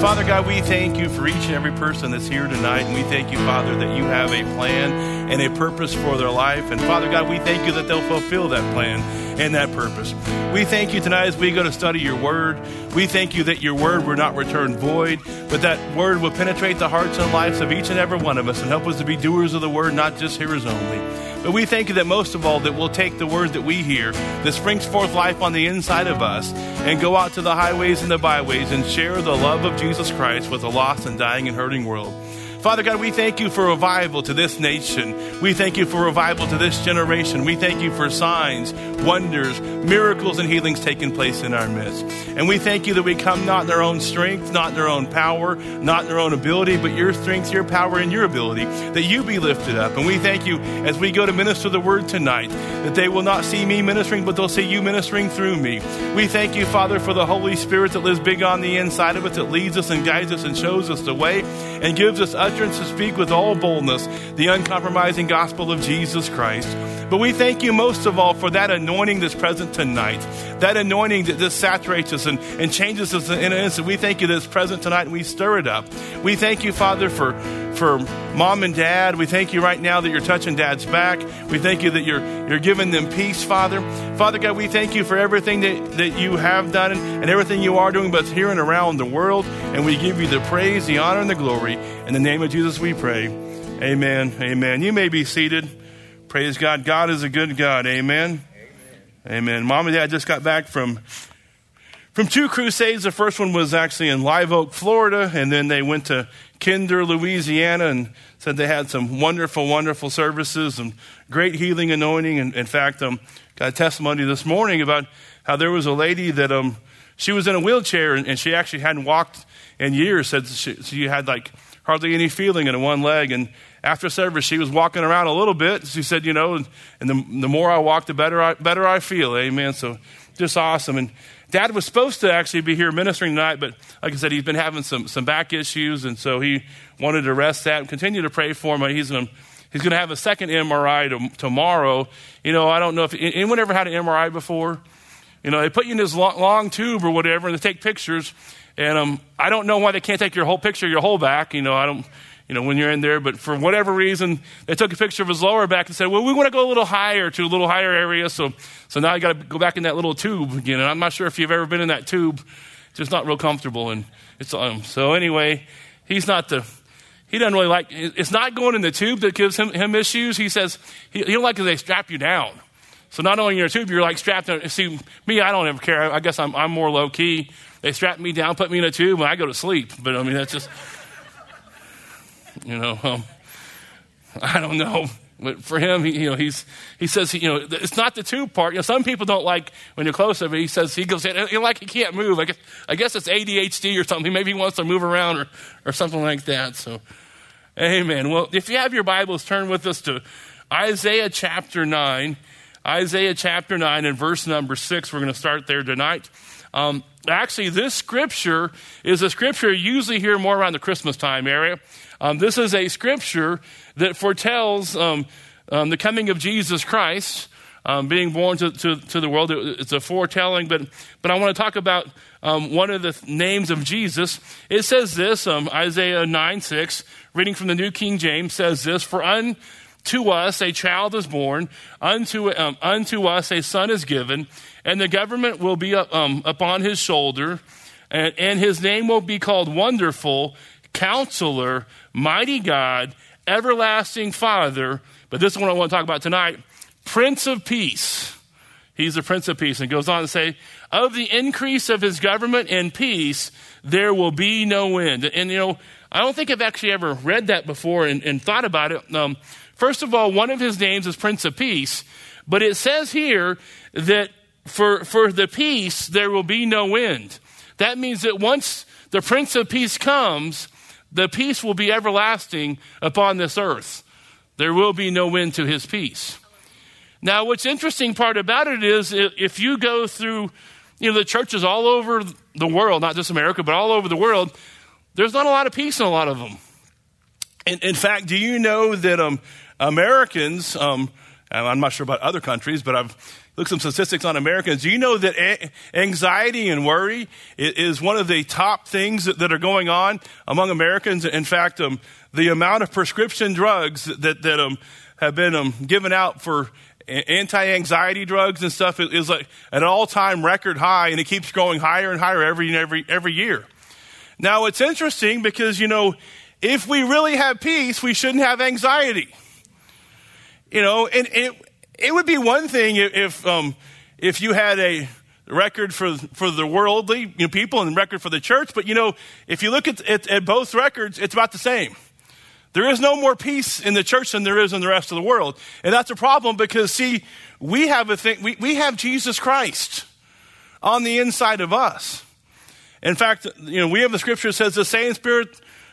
Father God, we thank you for each and every person that's here tonight. And we thank you, Father, that you have a plan and a purpose for their life. And Father God, we thank you that they'll fulfill that plan and that purpose. We thank you tonight as we go to study your word. We thank you that your word will not return void, but that word will penetrate the hearts and lives of each and every one of us and help us to be doers of the word, not just hearers only. But we thank you that most of all that we'll take the word that we hear that springs forth life on the inside of us and go out to the highways and the byways and share the love of Jesus Christ with a lost and dying and hurting world. Father God, we thank you for revival to this nation. We thank you for revival to this generation. We thank you for signs, wonders, miracles, and healings taking place in our midst. And we thank you that we come not in our own strength, not in our own power, not in our own ability, but your strength, your power, and your ability, that you be lifted up. And we thank you as we go to minister the word tonight, that they will not see me ministering, but they'll see you ministering through me. We thank you, Father, for the Holy Spirit that lives big on the inside of us, that leads us and guides us and shows us the way and gives us utterance to speak with all boldness the uncompromising gospel of Jesus Christ. But we thank you most of all for that anointing that's present tonight, that anointing that just saturates us and changes us in an instant. We thank you that it's present tonight and we stir it up. We thank you, Father, for mom and dad. We thank you right now that you're touching dad's back. We thank you that you're giving them peace, Father. Father God, we thank you for everything that you have done and everything you are doing, both here and around the world. And we give you the praise, the honor, and the glory. In the name of Jesus we pray. Amen. Amen. You may be seated. Praise God. God is a good God. Amen. Amen. Mom and dad just got back from two crusades. The first one was actually in Live Oak, Florida, and then they went to Kinder, Louisiana, and said they had some wonderful, wonderful services and great healing anointing. And in fact, got a testimony this morning about how there was a lady that she was in a wheelchair and she actually hadn't walked in years. Said she had like hardly any feeling in one leg, and after service, she was walking around a little bit. She said, and the more I walk, the better I feel. Amen. So just awesome. And Dad was supposed to actually be here ministering tonight, but like I said, he's been having some back issues, and so he wanted to rest that and continue to pray for him. He's going to have a second MRI tomorrow. I don't know if anyone ever had an MRI before. They put you in this long tube or whatever, and they take pictures. And I don't know why they can't take your whole picture, your whole back. When you're in there, but for whatever reason, they took a picture of his lower back and said, well, we want to go a little higher to a little higher area. So now you got to go back in that little tube again. And I'm not sure if you've ever been in that tube. It's just not real comfortable. And it's, so anyway, he doesn't really like, it's not going in the tube that gives him issues. He says, he don't like it they strap you down. So not only in your tube, you're like strapped down. See, me, I don't ever care. I guess I'm more low key. They strap me down, put me in a tube, and I go to sleep. But that's just, I don't know. But for him, he says, it's not the tube part. Some people don't like when you're close to it. He says, he can't move. I guess it's ADHD or something. Maybe he wants to move around or something like that. So, amen. Well, if you have your Bibles, turn with us to Isaiah chapter 9. Isaiah chapter 9 and verse number 6. We're going to start there tonight. Actually, this scripture is a scripture you usually hear more around the Christmas time area. This is a scripture that foretells the coming of Jesus Christ, being born to the world. It's a foretelling, but I want to talk about one of the names of Jesus. It says this, Isaiah 9:6, reading from the New King James, says this, "For unto us a child is born, unto us a son is given, and the government will be upon his shoulder, and his name will be called Wonderful, Counselor, Mighty God, Everlasting Father." But this is what I want to talk about tonight. Prince of Peace. He's the Prince of Peace. And goes on to say, "Of the increase of his government and peace, there will be no end." And, I don't think I've actually ever read that before and thought about it. First of all, one of his names is Prince of Peace. But it says here that for the peace, there will be no end. That means that once the Prince of Peace comes, the peace will be everlasting upon this earth. There will be no end to his peace. Now, what's interesting part about it is if you go through, the churches all over the world, not just America, but all over the world, there's not a lot of peace in a lot of them. In fact, do you know that Americans, I'm not sure about other countries, but I've look at some statistics on Americans. Do you know that anxiety and worry is one of the top things that are going on among Americans? In fact, the amount of prescription drugs that have been given out for anti-anxiety drugs and stuff is like an all-time record high, and it keeps growing higher and higher every year. Now, it's interesting because, if we really have peace, we shouldn't have anxiety. And it would be one thing if you had a record for the worldly people and a record for the church, but if you look at both records, it's about the same. There is no more peace in the church than there is in the rest of the world, and that's a problem because see, we have we have Jesus Christ on the inside of us. In fact, we have the scripture that says the same Spirit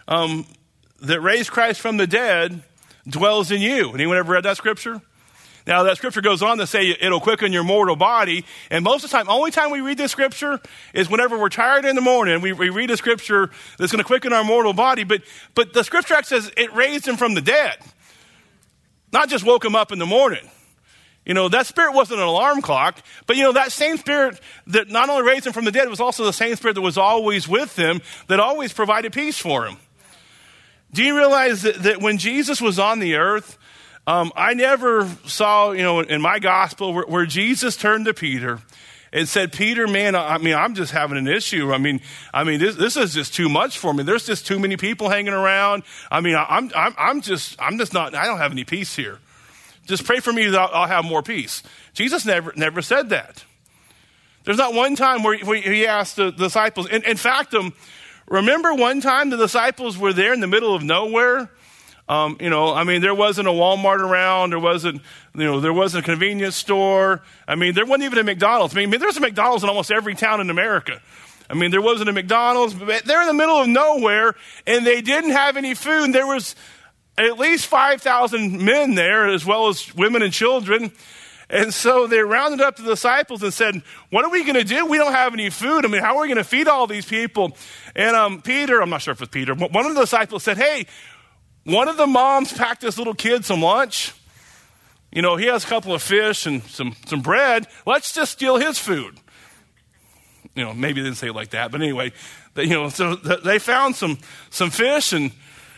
that raised Christ from the dead dwells in you. Anyone ever read that scripture? Now, that scripture goes on to say it'll quicken your mortal body. And most of the time, only time we read this scripture is whenever we're tired in the morning. We read a scripture that's going to quicken our mortal body. But the scripture actually says it raised him from the dead. Not just woke him up in the morning. That spirit wasn't an alarm clock. But, that same spirit that not only raised him from the dead, it was also the same spirit that was always with him, that always provided peace for him. Do you realize that when Jesus was on the earth, I never saw, in my gospel where Jesus turned to Peter and said, Peter, man, I'm just having an issue. This is just too much for me. There's just too many people hanging around. I'm just not, I don't have any peace here. Just pray for me that I'll have more peace. Jesus never said that. There's not one time where he asked the disciples. In fact, remember one time the disciples were there in the middle of nowhere? There wasn't a Walmart around. There wasn't a convenience store. There wasn't even a McDonald's. There's a McDonald's in almost every town in America. There wasn't a McDonald's. But they're in the middle of nowhere, and they didn't have any food. There was at least 5,000 men there, as well as women and children. And so they rounded up the disciples and said, what are we going to do? We don't have any food. How are we going to feed all these people? And Peter, I'm not sure if it's Peter, one of the disciples said, hey, one of the moms packed this little kid some lunch. He has a couple of fish and some bread. Let's just steal his food. Maybe they didn't say it like that, but anyway, so they found some fish and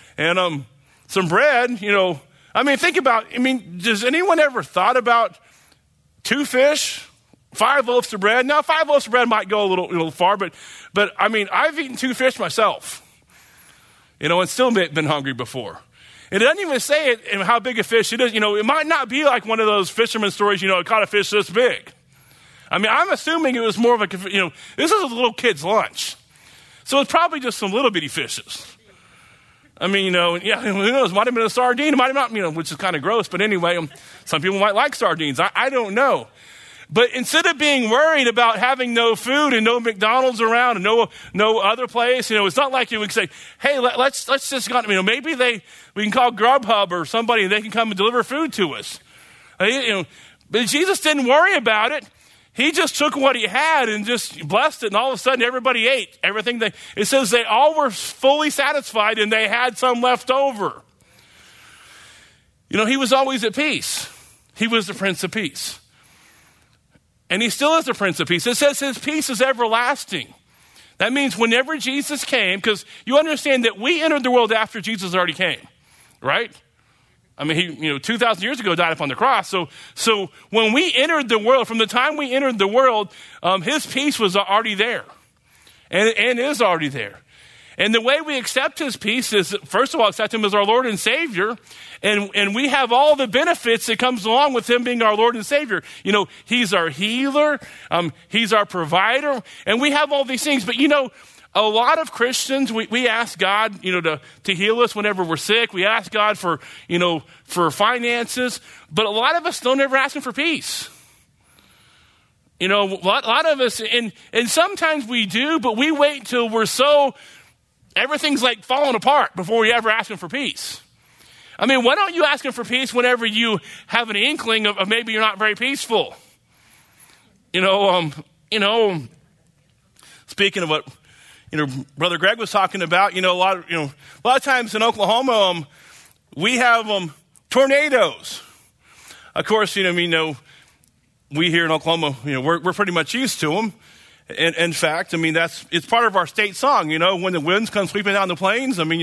some bread. Think about. Does anyone ever thought about 2 fish, 5 loaves of bread? Now, 5 loaves of bread might go a little far, but I've eaten 2 fish myself. And still been hungry before. It doesn't even say it, how big a fish it is. It might not be like one of those fisherman stories, it caught a fish this big. I'm assuming it was more of this is a little kid's lunch. So it's probably just some little bitty fishes. Who knows? It might have been a sardine. It might have not, which is kind of gross. But anyway, some people might like sardines. I don't know. But instead of being worried about having no food and no McDonald's around and no other place, it's not like you would say, hey, let's just go, maybe we can call Grubhub or somebody and they can come and deliver food to us. But Jesus didn't worry about it. He just took what he had and just blessed it, and all of a sudden everybody ate everything. It says they all were fully satisfied and they had some left over. He was always at peace. He was the Prince of Peace. And he still is the Prince of Peace. It says his peace is everlasting. That means whenever Jesus came, because you understand that we entered the world after Jesus already came, right? He, 2,000 years ago died upon the cross. So when we entered the world, from the time we entered the world, his peace was already there and is already there. And the way we accept his peace is, first of all, accept him as our Lord and Savior. And we have all the benefits that comes along with him being our Lord and Savior. He's our healer. He's our provider. And we have all these things. But, a lot of Christians, we ask God, to heal us whenever we're sick. We ask God for finances. But a lot of us don't ever ask him for peace. A lot of us, and sometimes we do, but we wait till we're everything's like falling apart before we ever ask him for peace. Why don't you ask him for peace whenever you have an inkling of maybe you're not very peaceful? Speaking of what, Brother Greg was talking about, a lot of times in Oklahoma, we have tornadoes. Of course, we here in Oklahoma, we're pretty much used to them. And in fact, it's part of our state song, when the winds come sweeping down the plains. But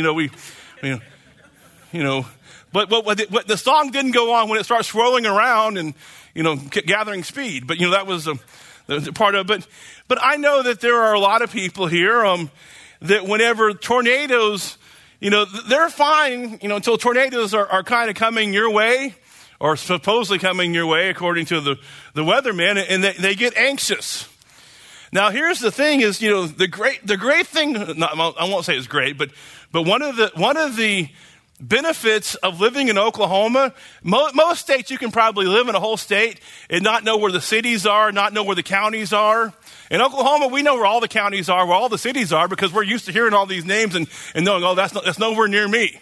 the song didn't go on when it starts swirling around and, gathering speed. But, that was the part of it. But I know that there are a lot of people here that whenever tornadoes, they're fine, until tornadoes are kind of coming your way or supposedly coming your way according to the weatherman, and they get anxious. Now, here's the thing is, the great thing, I won't say it's great, but one of the benefits of living in Oklahoma, most states you can probably live in a whole state and not know where the cities are, not know where the counties are. In Oklahoma, we know where all the counties are, where all the cities are, because we're used to hearing all these names and knowing, that's nowhere near me.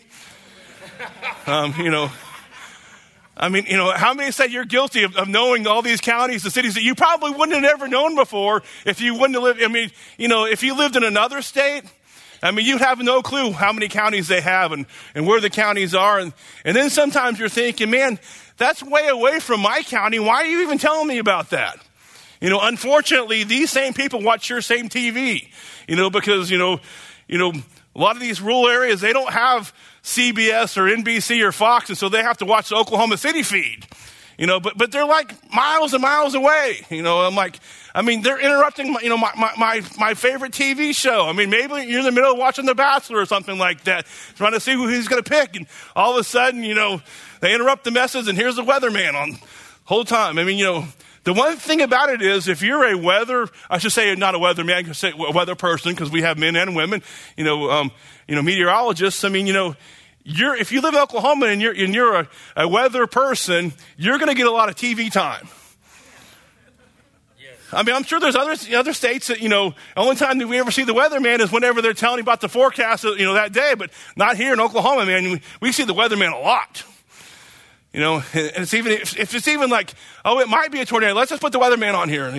How many say you're guilty of knowing all these counties, the cities that you probably wouldn't have ever known before if you wouldn't have lived, if you lived in another state, you'd have no clue how many counties they have and where the counties are. And then sometimes you're thinking, man, that's way away from my county. Why are you even telling me about that? Unfortunately, these same people watch your same TV, because, a lot of these rural areas, they don't have CBS or NBC or Fox, and so they have to watch the Oklahoma City feed, but they're like miles and miles away. They're interrupting my favorite TV show. Maybe you're in the middle of watching The Bachelor or something like that, trying to see who he's going to pick, and all of a sudden, they interrupt the message, and here's the weatherman on the whole time. The one thing about it is, if you're not a weatherman, I should say a weather person, because we have men and women, meteorologists. If you live in Oklahoma and you're a weather person, you're going to get a lot of TV time. Yes. I'm sure there's other states that, the only time that we ever see the weatherman is whenever they're telling you about the forecast, that day, but not here in Oklahoma, man. We see the weatherman a lot. And it's even, if it's even like, oh, it might be a tornado, let's just put the weatherman on here,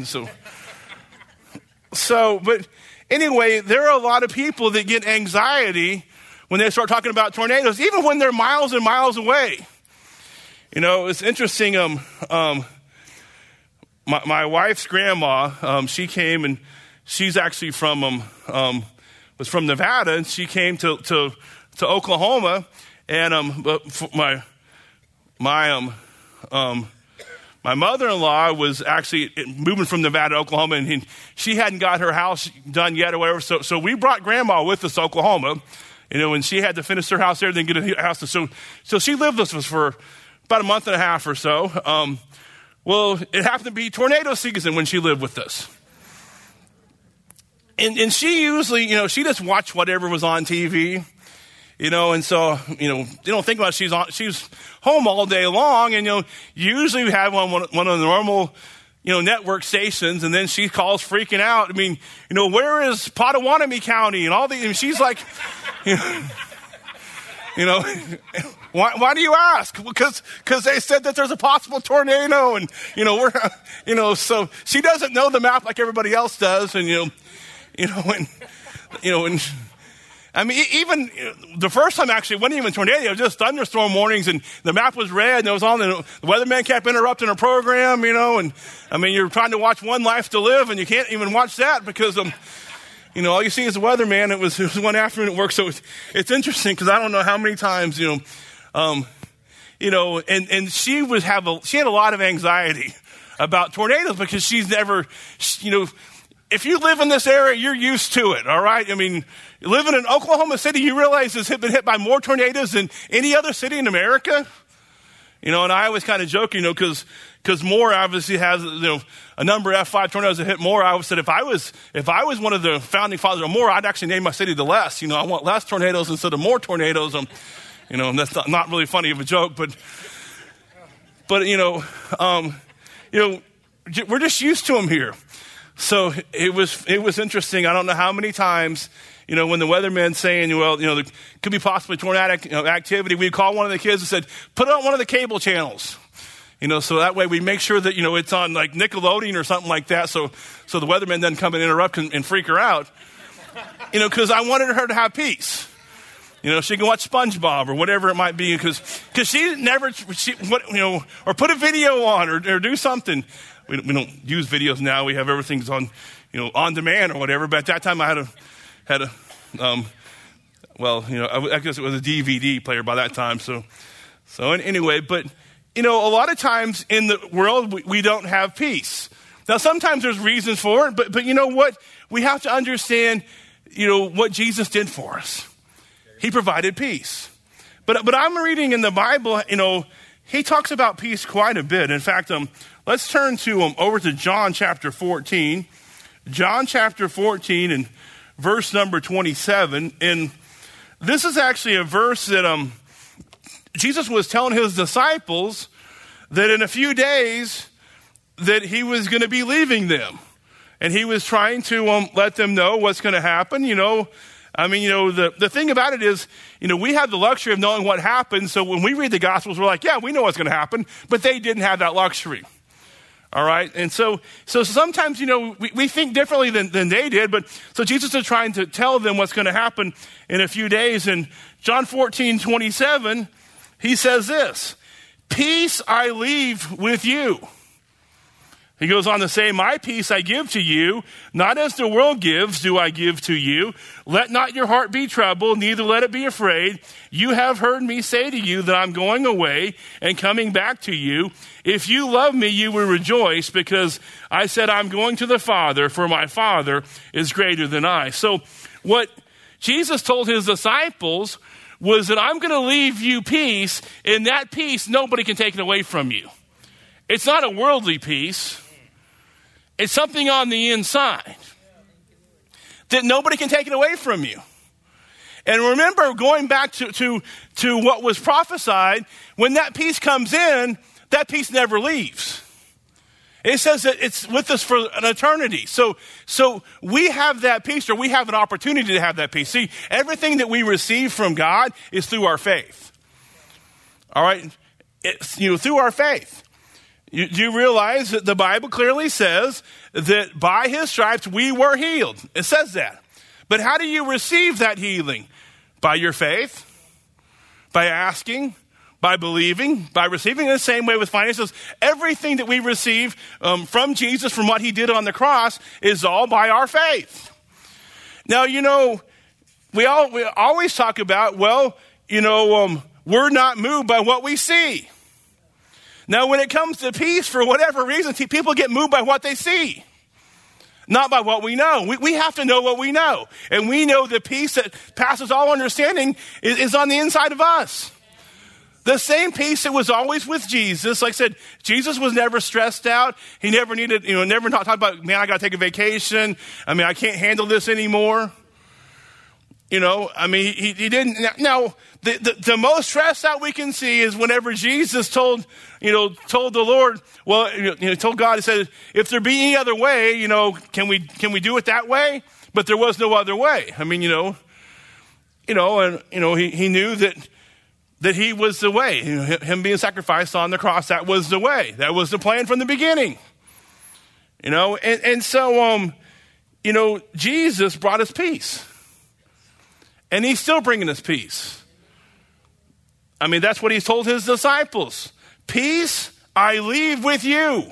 but anyway, there are a lot of people that get anxiety when they start talking about tornadoes, even when they're miles and miles away. It's interesting, my wife's grandma, she came, and she's actually was from Nevada, and she came to Oklahoma, and my mother-in-law was actually moving from Nevada to Oklahoma, and she hadn't got her house done yet or whatever. So we brought Grandma with us to Oklahoma, and she had to finish her house there, then get a house. So she lived with us for about a month and a half or so. Well, it happened to be tornado season when she lived with us. And she usually, she just watched whatever was on TV. And so, you don't think about it, she's home all day long, and, usually we have one of the normal, network stations, and then she calls freaking out. Where is Pottawatomie County and all these, and she's like, why do you ask? Because they said that there's a possible tornado, and, so she doesn't know the map like everybody else does, and, even the first time actually, it wasn't even tornado, it was just thunderstorm warnings, and the map was red, and it was on, and the weatherman kept interrupting her program, and you're trying to watch One Life to Live, and you can't even watch that because, all you see is the weatherman. It was one afternoon at work, so it's interesting because I don't know how many times, and she had a lot of anxiety about tornadoes because she's never, if you live in this area, you're used to it, all right? Living in Oklahoma City, you realize it's been hit by more tornadoes than any other city in America. And I always kind of joke, because Moore obviously has, a number of F5 tornadoes that hit Moore. I always said if I was one of the founding fathers of Moore, I'd actually name my city the less. I want less tornadoes instead of more tornadoes. And that's not really funny of a joke, but we're just used to them here. So it was interesting. I don't know how many times, when the weatherman's saying, there could be possibly tornadic activity, we'd call one of the kids and said, put it on one of the cable channels. So that way we make sure that, it's on like Nickelodeon or something like that. So the weatherman doesn't come and interrupt and freak her out. Because I wanted her to have peace. She can watch SpongeBob or whatever it might be. Because Because or put a video on or do something. We don't use videos now. We have everything's on, on demand or whatever. But at that time, I had a I guess it was a DVD player by that time. So anyway, but a lot of times in the world we don't have peace. Now sometimes there's reasons for it, but you know what? We have to understand, what Jesus did for us. He provided peace. But I'm reading in the Bible, he talks about peace quite a bit. In fact, let's turn to over to John chapter 14. John chapter 14 and verse number 27. And this is actually a verse that Jesus was telling his disciples that in a few days that he was going to be leaving them. And he was trying to let them know what's going to happen. The thing about it is, we have the luxury of knowing what happens. So when we read the Gospels, we're like, yeah, we know what's going to happen. But they didn't have that luxury. All right. And so sometimes, we think differently than they did. But so Jesus is trying to tell them what's going to happen in a few days. And John 14:27, he says this, peace I leave with you. He goes on to say, my peace I give to you, not as the world gives do I give to you. Let not your heart be troubled, neither let it be afraid. You have heard me say to you that I'm going away and coming back to you. If you love me, you will rejoice, because I said I'm going to the Father, for my Father is greater than I. So what Jesus told his disciples was that I'm going to leave you peace, and that peace nobody can take it away from you. It's not a worldly peace. It's something on the inside that nobody can take it away from you. And remember, going back to what was prophesied, when that peace comes in, that peace never leaves. It says that it's with us for an eternity. So we have that peace, or we have an opportunity to have that peace. See, everything that we receive from God is through our faith. All right? It's, through our faith. Do you realize that the Bible clearly says that by his stripes we were healed? It says that. But how do you receive that healing? By your faith, by asking, by believing, by receiving. In the same way with finances. Everything that we receive from Jesus, from what he did on the cross, is all by our faith. Now, we always talk about, we're not moved by what we see. Now, when it comes to peace, for whatever reason, people get moved by what they see, not by what we know. We have to know what we know. And we know the peace that passes all understanding is on the inside of us. The same peace that was always with Jesus. Like I said, Jesus was never stressed out. He never needed, never talked about, man, I got to take a vacation. I can't handle this anymore. He didn't. Now, the most stress out we can see is whenever Jesus told the Lord, told God, he said, if there be any other way, can we do it that way? But there was no other way. He knew that he was the way. Him being sacrificed on the cross, that was the way. That was the plan from the beginning. So Jesus brought us peace. And he's still bringing us peace. That's what he's told his disciples. Peace I leave with you.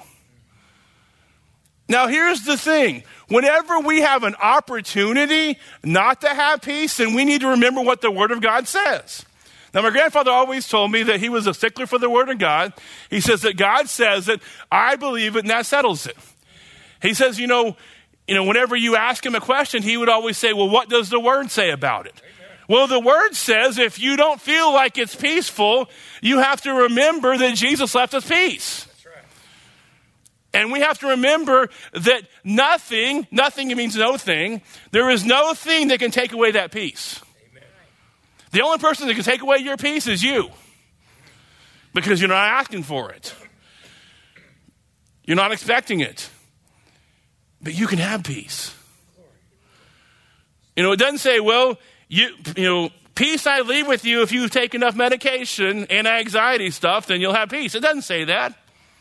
Now, here's the thing. Whenever we have an opportunity not to have peace, then we need to remember what the Word of God says. Now, my grandfather always told me that he was a stickler for the Word of God. He says that God says it, I believe it, and that settles it. He says, whenever you ask him a question, he would always say, well, what does the Word say about it? Well, the Word says if you don't feel like it's peaceful, you have to remember that Jesus left us peace. That's right. And we have to remember that nothing means no thing. There is no thing that can take away that peace. Amen. The only person that can take away your peace is you. Because you're not asking for it. You're not expecting it. But you can have peace. It doesn't say, well, peace I leave with you. If you take enough medication and anxiety stuff, then you'll have peace. It doesn't say that.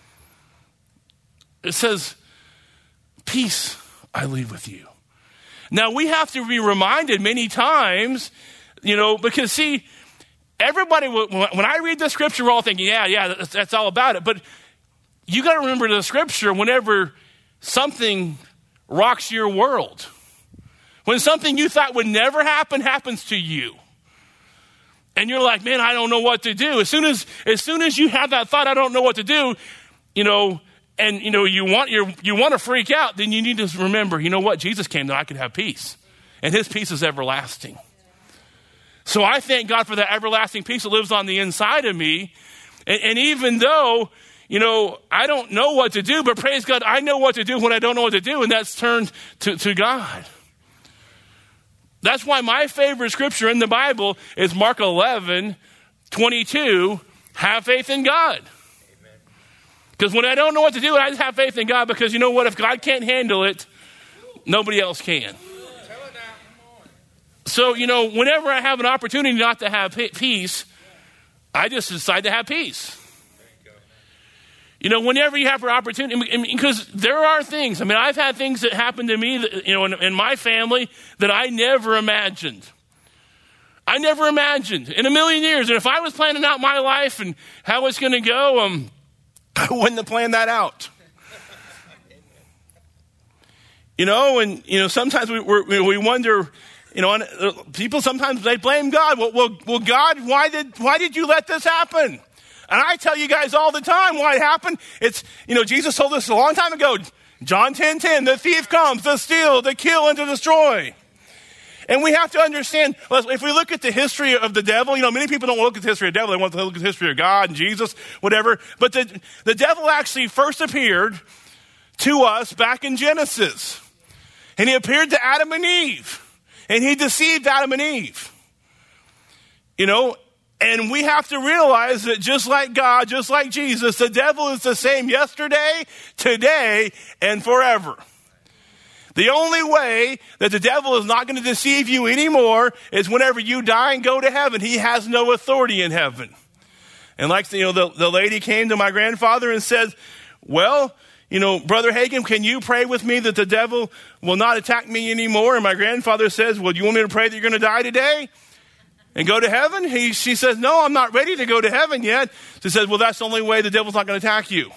It says, peace I leave with you. Now, we have to be reminded many times, because see, everybody, when I read the scripture, we're all thinking, yeah, that's all about it. But you got to remember the scripture whenever something rocks your world. When something you thought would never happen happens to you. And you're like, man, I don't know what to do. As soon as you have that thought, I don't know what to do, you want to freak out, then you need to remember, you know what? Jesus came that I could have peace. And his peace is everlasting. So I thank God for that everlasting peace that lives on the inside of me. And even though, I don't know what to do, but praise God, I know what to do when I don't know what to do, and that's turned to God. That's why my favorite scripture in the Bible is Mark 11:22, have faith in God. Because when I don't know what to do, I just have faith in God, because you know what? If God can't handle it, nobody else can. So, whenever I have an opportunity not to have peace, I just decide to have peace. Whenever you have an opportunity, because there are things, I've had things that happen to me, that, in my family that I never imagined. I never imagined in a million years. And if I was planning out my life and how it's going to go, I wouldn't have planned that out. Sometimes we wonder, people sometimes they blame God. Well, God, why did you let this happen? And I tell you guys all the time why it happened. It's, Jesus told us a long time ago, John 10:10, the thief comes to steal, to kill, and to destroy. And we have to understand, if we look at the history of the devil, many people don't look at the history of the devil. They want to look at the history of God and Jesus, whatever. But the devil actually first appeared to us back in Genesis. And he appeared to Adam and Eve. And he deceived Adam and Eve. And we have to realize that just like God, just like Jesus, the devil is the same yesterday, today, and forever. The only way that the devil is not going to deceive you anymore is whenever you die and go to heaven. He has no authority in heaven. And the lady came to my grandfather and said, well, Brother Hagin, can you pray with me that the devil will not attack me anymore? And my grandfather says, well, do you want me to pray that you're going to die today and go to heaven? She says, no, I'm not ready to go to heaven yet. She says, well, that's the only way the devil's not going to attack you.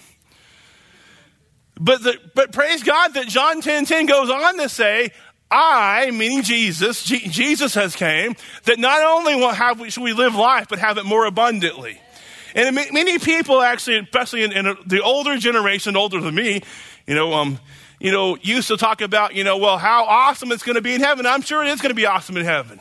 But praise God that John 10:10 goes on to say, meaning Jesus, Jesus has came, that not only should we live life, but have it more abundantly. And many people actually, especially in the older generation, older than me, used to talk about, well, how awesome it's going to be in heaven. I'm sure it is going to be awesome in heaven.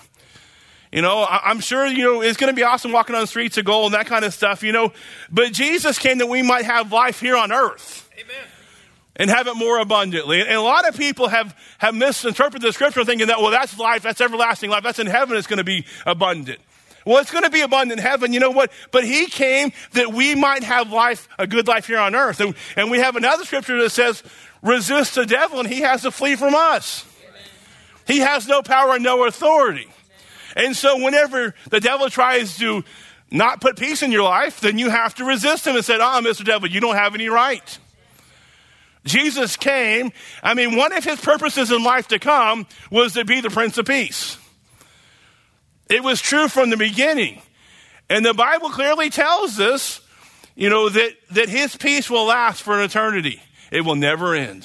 I'm sure, it's going to be awesome walking on the streets of gold and that kind of stuff, But Jesus came that we might have life here on earth. Amen. And have it more abundantly. And a lot of people have misinterpreted the scripture thinking that, well, that's life, that's everlasting life, that's in heaven, it's going to be abundant. Well, it's going to be abundant in heaven, you know what? But he came that we might have life, a good life here on earth. And we have another scripture that says, resist the devil and he has to flee from us. Amen. He has no power and no authority. Amen. And so whenever the devil tries to not put peace in your life, then you have to resist him and say, Mr. Devil, you don't have any right. Jesus came, one of his purposes in life to come was to be the Prince of Peace. It was true from the beginning. And the Bible clearly tells us, that his peace will last for an eternity. It will never end.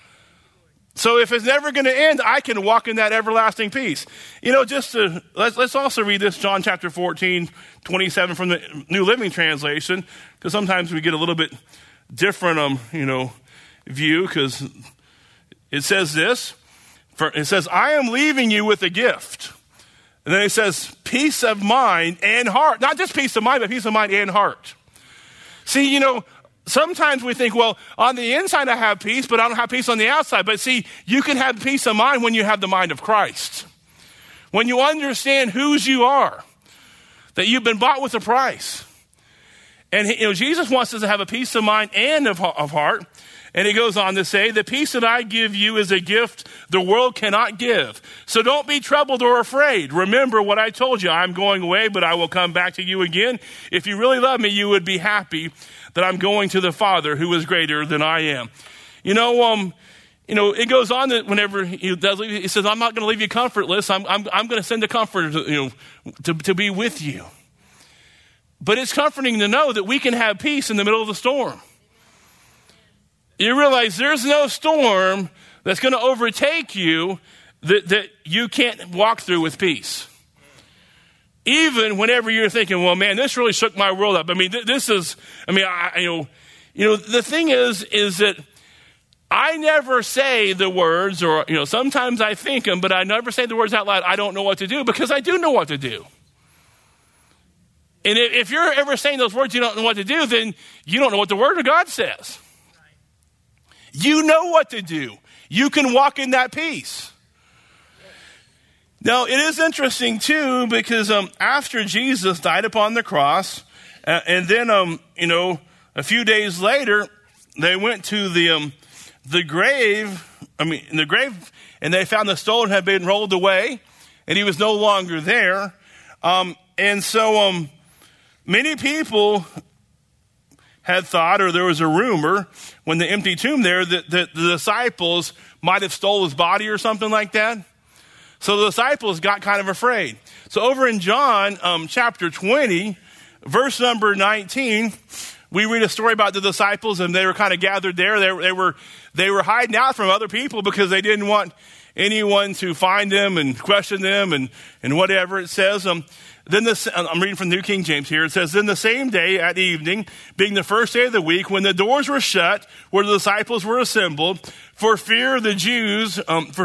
So if it's never going to end, I can walk in that everlasting peace. Let's also read this, John chapter 14:27 from the New Living Translation, because sometimes we get a little bit different, view, because it says this. It says, I am leaving you with a gift. And then it says, peace of mind and heart. Not just peace of mind, but peace of mind and heart. See, sometimes we think, well, on the inside I have peace, but I don't have peace on the outside. But see, you can have peace of mind when you have the mind of Christ. When you understand whose you are, that you've been bought with a price. And Jesus wants us to have a peace of mind and of heart. And he goes on to say, the peace that I give you is a gift the world cannot give. So don't be troubled or afraid. Remember what I told you. I'm going away, but I will come back to you again. If you really love me, you would be happy that I'm going to the Father who is greater than I am. It goes on that whenever he does leave, he says, I'm not going to leave you comfortless. I'm going to send a comforter to be with you. But it's comforting to know that we can have peace in the middle of the storm. You realize there's no storm that's going to overtake you that you can't walk through with peace. Even whenever you're thinking, well, man, this really shook my world up. I mean, the thing is that I never say the words, or, sometimes I think them, but I never say the words out loud, I don't know what to do, because I do know what to do. And if you're ever saying those words, you don't know what to do, then you don't know what the Word of God says. You know what to do. You can walk in that peace. Now, it is interesting, too, because after Jesus died upon the cross, and then, a few days later, they went to the grave, and they found the stone had been rolled away, and he was no longer there. And so many people had thought, or there was a rumor, when the empty tomb there, that the disciples might have stole his body or something like that. So the disciples got kind of afraid. So over in John chapter 20, verse number 19, we read a story about the disciples, and they were kind of gathered there. They were hiding out from other people because they didn't want anyone to find them and question them and whatever. It says, I'm reading from the New King James here. It says, then the same day at evening, being the first day of the week, when the doors were shut, where the disciples were assembled, for fear of the Jews,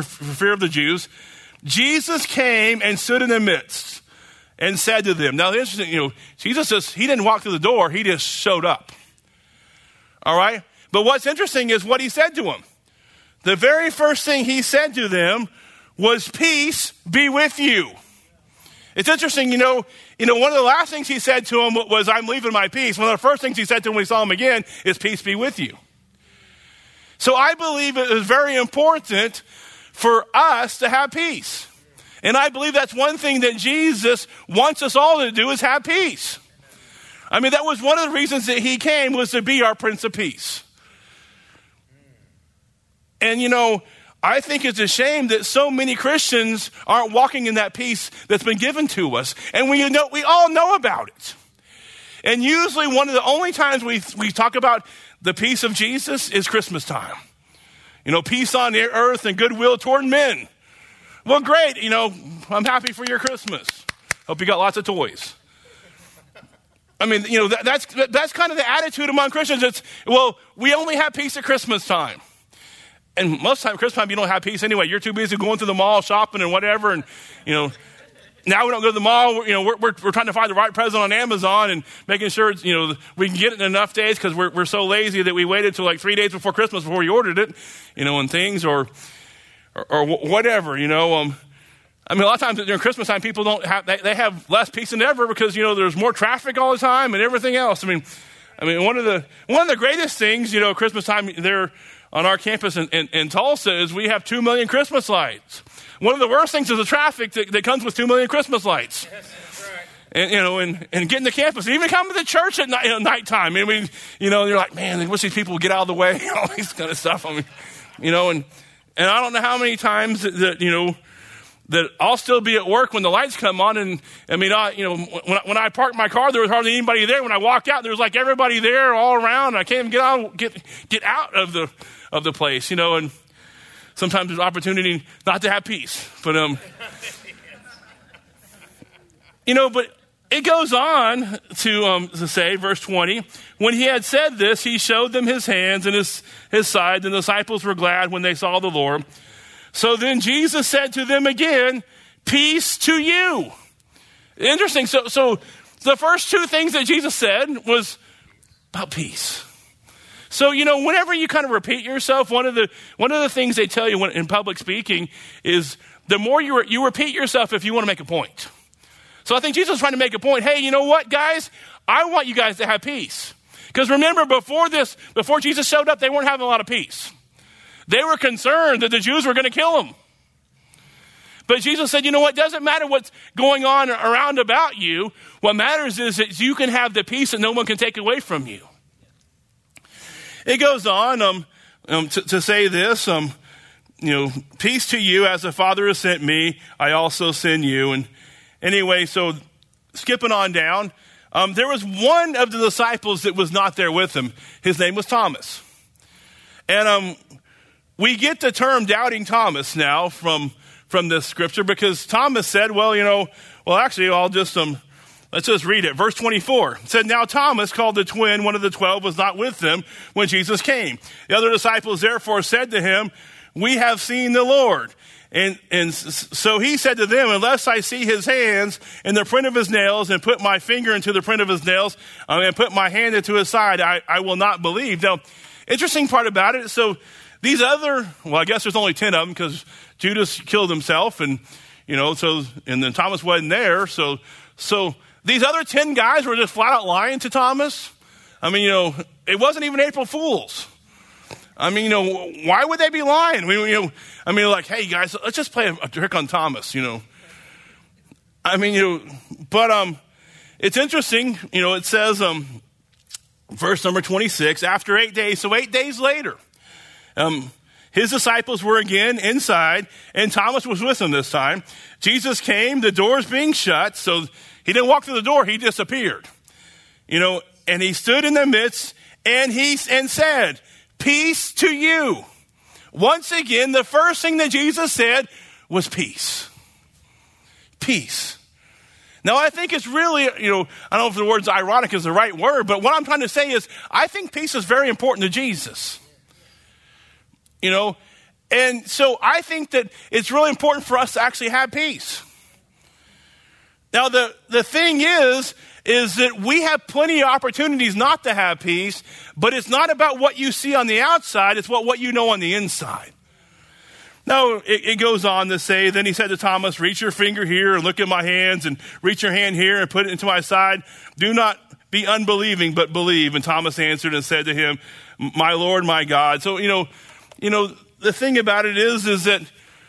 Jesus came and stood in the midst and said to them. Now, interesting, Jesus he didn't walk through the door. He just showed up. All right? But what's interesting is what he said to them. The very first thing he said to them was, peace be with you. It's interesting, one of the last things he said to them was, I'm leaving my peace. One of the first things he said to them when he saw him again is, peace be with you. So I believe it is very important for us to have peace. And I believe that's one thing that Jesus wants us all to do, is have peace. I mean, that was one of the reasons that he came, was to be our Prince of Peace. And, I think it's a shame that so many Christians aren't walking in that peace that's been given to us. And we all know about it. And usually one of the only times we talk about the peace of Jesus is Christmas time. Peace on the earth and goodwill toward men. Well, great. I'm happy for your Christmas. Hope you got lots of toys. I mean, that's kind of the attitude among Christians. It's, well, we only have peace at Christmas time. And most of the time, Christmas time, you don't have peace anyway. You're too busy going to the mall, shopping and whatever. And, now we don't go to the mall. We're trying to find the right present on Amazon and making sure it's, we can get it in enough days, because we're so lazy that we waited till like 3 days before Christmas before we ordered it, and things or whatever, A lot of times during Christmas time, people they have less peace than ever because, there's more traffic all the time and everything else. I mean, one of the greatest things, Christmas time there on our campus in Tulsa is we have 2 million Christmas lights. One of the worst things is the traffic that comes with 2 million Christmas lights. Yes, that's right. And getting to campus, and even coming to church at nighttime. You're like, man, I wish these people would get out of the way, all this kind of stuff. And I don't know how many times that I'll still be at work when the lights come on. And when I parked my car, there was hardly anybody there. When I walked out, there was like everybody there all around. And I can't even get out of the place, and sometimes there's opportunity not to have peace. But, but it goes on to say, verse 20, when he had said this, he showed them his hands and his side, and the disciples were glad when they saw the Lord. So then Jesus said to them again, peace to you. Interesting. So the first two things that Jesus said was about peace. So, whenever you kind of repeat yourself, one of the things they tell you in public speaking is the more you repeat yourself if you want to make a point. So I think Jesus is trying to make a point. Hey, you know what, guys? I want you guys to have peace. Because remember, before Jesus showed up, they weren't having a lot of peace. They were concerned that the Jews were going to kill him. But Jesus said, you know what? It doesn't matter what's going on around about you. What matters is that you can have the peace that no one can take away from you. It goes on to say this, peace to you, as the Father has sent me, I also send you. And anyway, so skipping on down, there was one of the disciples that was not there with him. His name was Thomas. And we get the term doubting Thomas now from this scripture, because Thomas said, actually, I'll just, let's just read it. Verse 24 it said, now Thomas, called the twin, one of the 12, was not with them when Jesus came. The other disciples therefore said to him, we have seen the Lord. And so he said to them, unless I see his hands and the print of his nails, and put my finger into the print of his nails, and put my hand into his side, I will not believe. Now, interesting part about it, so these other, I guess there's only 10 of them, because Judas killed himself, and then Thomas wasn't there. So these other 10 guys were just flat out lying to Thomas. It wasn't even April Fool's. Why would they be lying? Hey guys, let's just play a trick on Thomas, But it's interesting, it says, verse number 26, after 8 days, so 8 days later, his disciples were again inside, and Thomas was with them this time. Jesus came, the doors being shut, so he didn't walk through the door, he disappeared. And he stood in the midst, and said, peace to you. Once again, the first thing that Jesus said was peace. Peace. Now, I think it's really, I don't know if the word ironic is the right word, but what I'm trying to say is, I think peace is very important to Jesus. And so I think that it's really important for us to actually have peace. Now, the thing is that we have plenty of opportunities not to have peace, but it's not about what you see on the outside, it's what you know on the inside. Now, it goes on to say, then he said to Thomas, reach your finger here and look at my hands, and reach your hand here and put it into my side. Do not be unbelieving, but believe. And Thomas answered and said to him, my Lord, my God. So, the thing about it is that,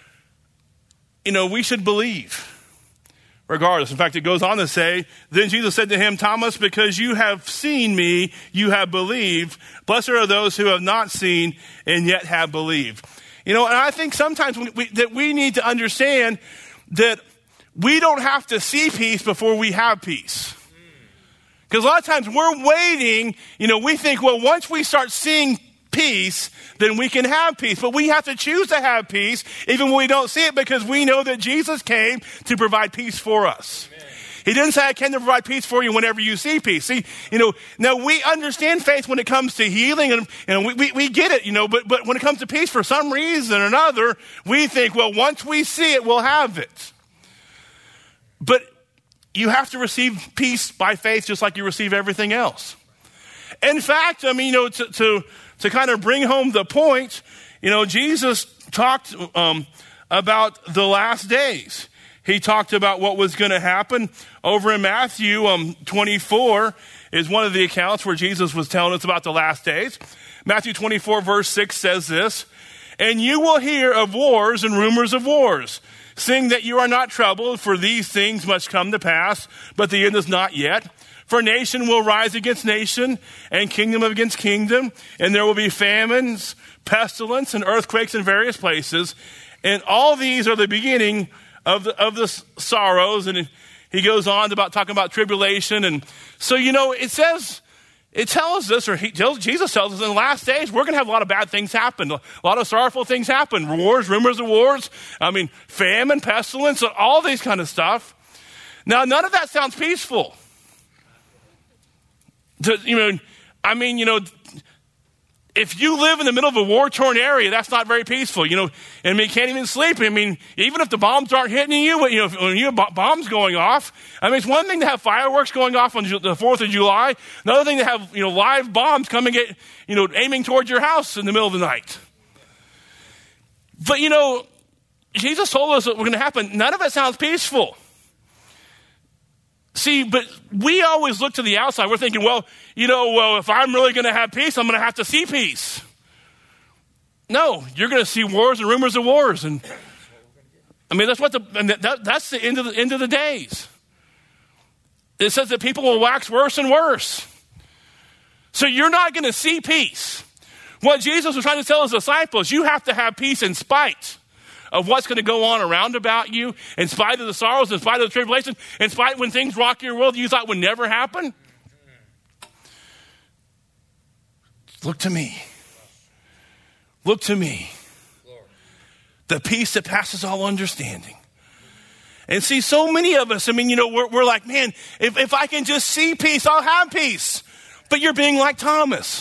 we should believe regardless. In fact, it goes on to say, then Jesus said to him, Thomas, because you have seen me, you have believed. Blessed are those who have not seen and yet have believed. And I think sometimes that we need to understand that we don't have to see peace before we have peace. Because a lot of times we're waiting, we think, once we start seeing peace, then we can have peace. But we have to choose to have peace even when we don't see it, because we know that Jesus came to provide peace for us. Amen. He didn't say, I came to provide peace for you whenever you see peace. See, now we understand faith when it comes to healing, and we get it, but when it comes to peace, for some reason or another, we think, once we see it, we'll have it. But you have to receive peace by faith just like you receive everything else. In fact, to kind of bring home the point, Jesus talked about the last days. He talked about what was going to happen. Over in Matthew 24 is one of the accounts where Jesus was telling us about the last days. Matthew 24 verse 6 says this, and you will hear of wars and rumors of wars. Seeing that you are not troubled, for these things must come to pass, but the end is not yet. For nation will rise against nation, and kingdom against kingdom, and there will be famines, pestilence, and earthquakes in various places. And all these are the beginning of the sorrows. And he goes on about talking about tribulation. And so, it tells us, Jesus tells us in the last days, we're going to have a lot of bad things happen. A lot of sorrowful things happen. Wars, rumors of wars. Famine, pestilence, all these kind of stuff. Now, none of that sounds peaceful. If you live in the middle of a war-torn area, that's not very peaceful, and you can't even sleep. Even if the bombs aren't hitting you, when you have bombs going off, it's one thing to have fireworks going off on the 4th of July, another thing to have, live bombs coming at, aiming towards your house in the middle of the night. But, Jesus told us what was going to happen. None of it sounds peaceful. See, but we always look to the outside. We're thinking, if I'm really going to have peace, I'm going to have to see peace. No, you're going to see wars and rumors of wars, and that's that's the end of the days. It says that people will wax worse and worse. So you're not going to see peace. What Jesus was trying to tell his disciples, you have to have peace in spite of what's going to go on around about you, in spite of the sorrows, in spite of the tribulation, in spite when things rock your world you thought would never happen. Look to me. Look to me. The peace that passes all understanding. And see, so many of us, we're like, man, if I can just see peace, I'll have peace. But you're being like Thomas.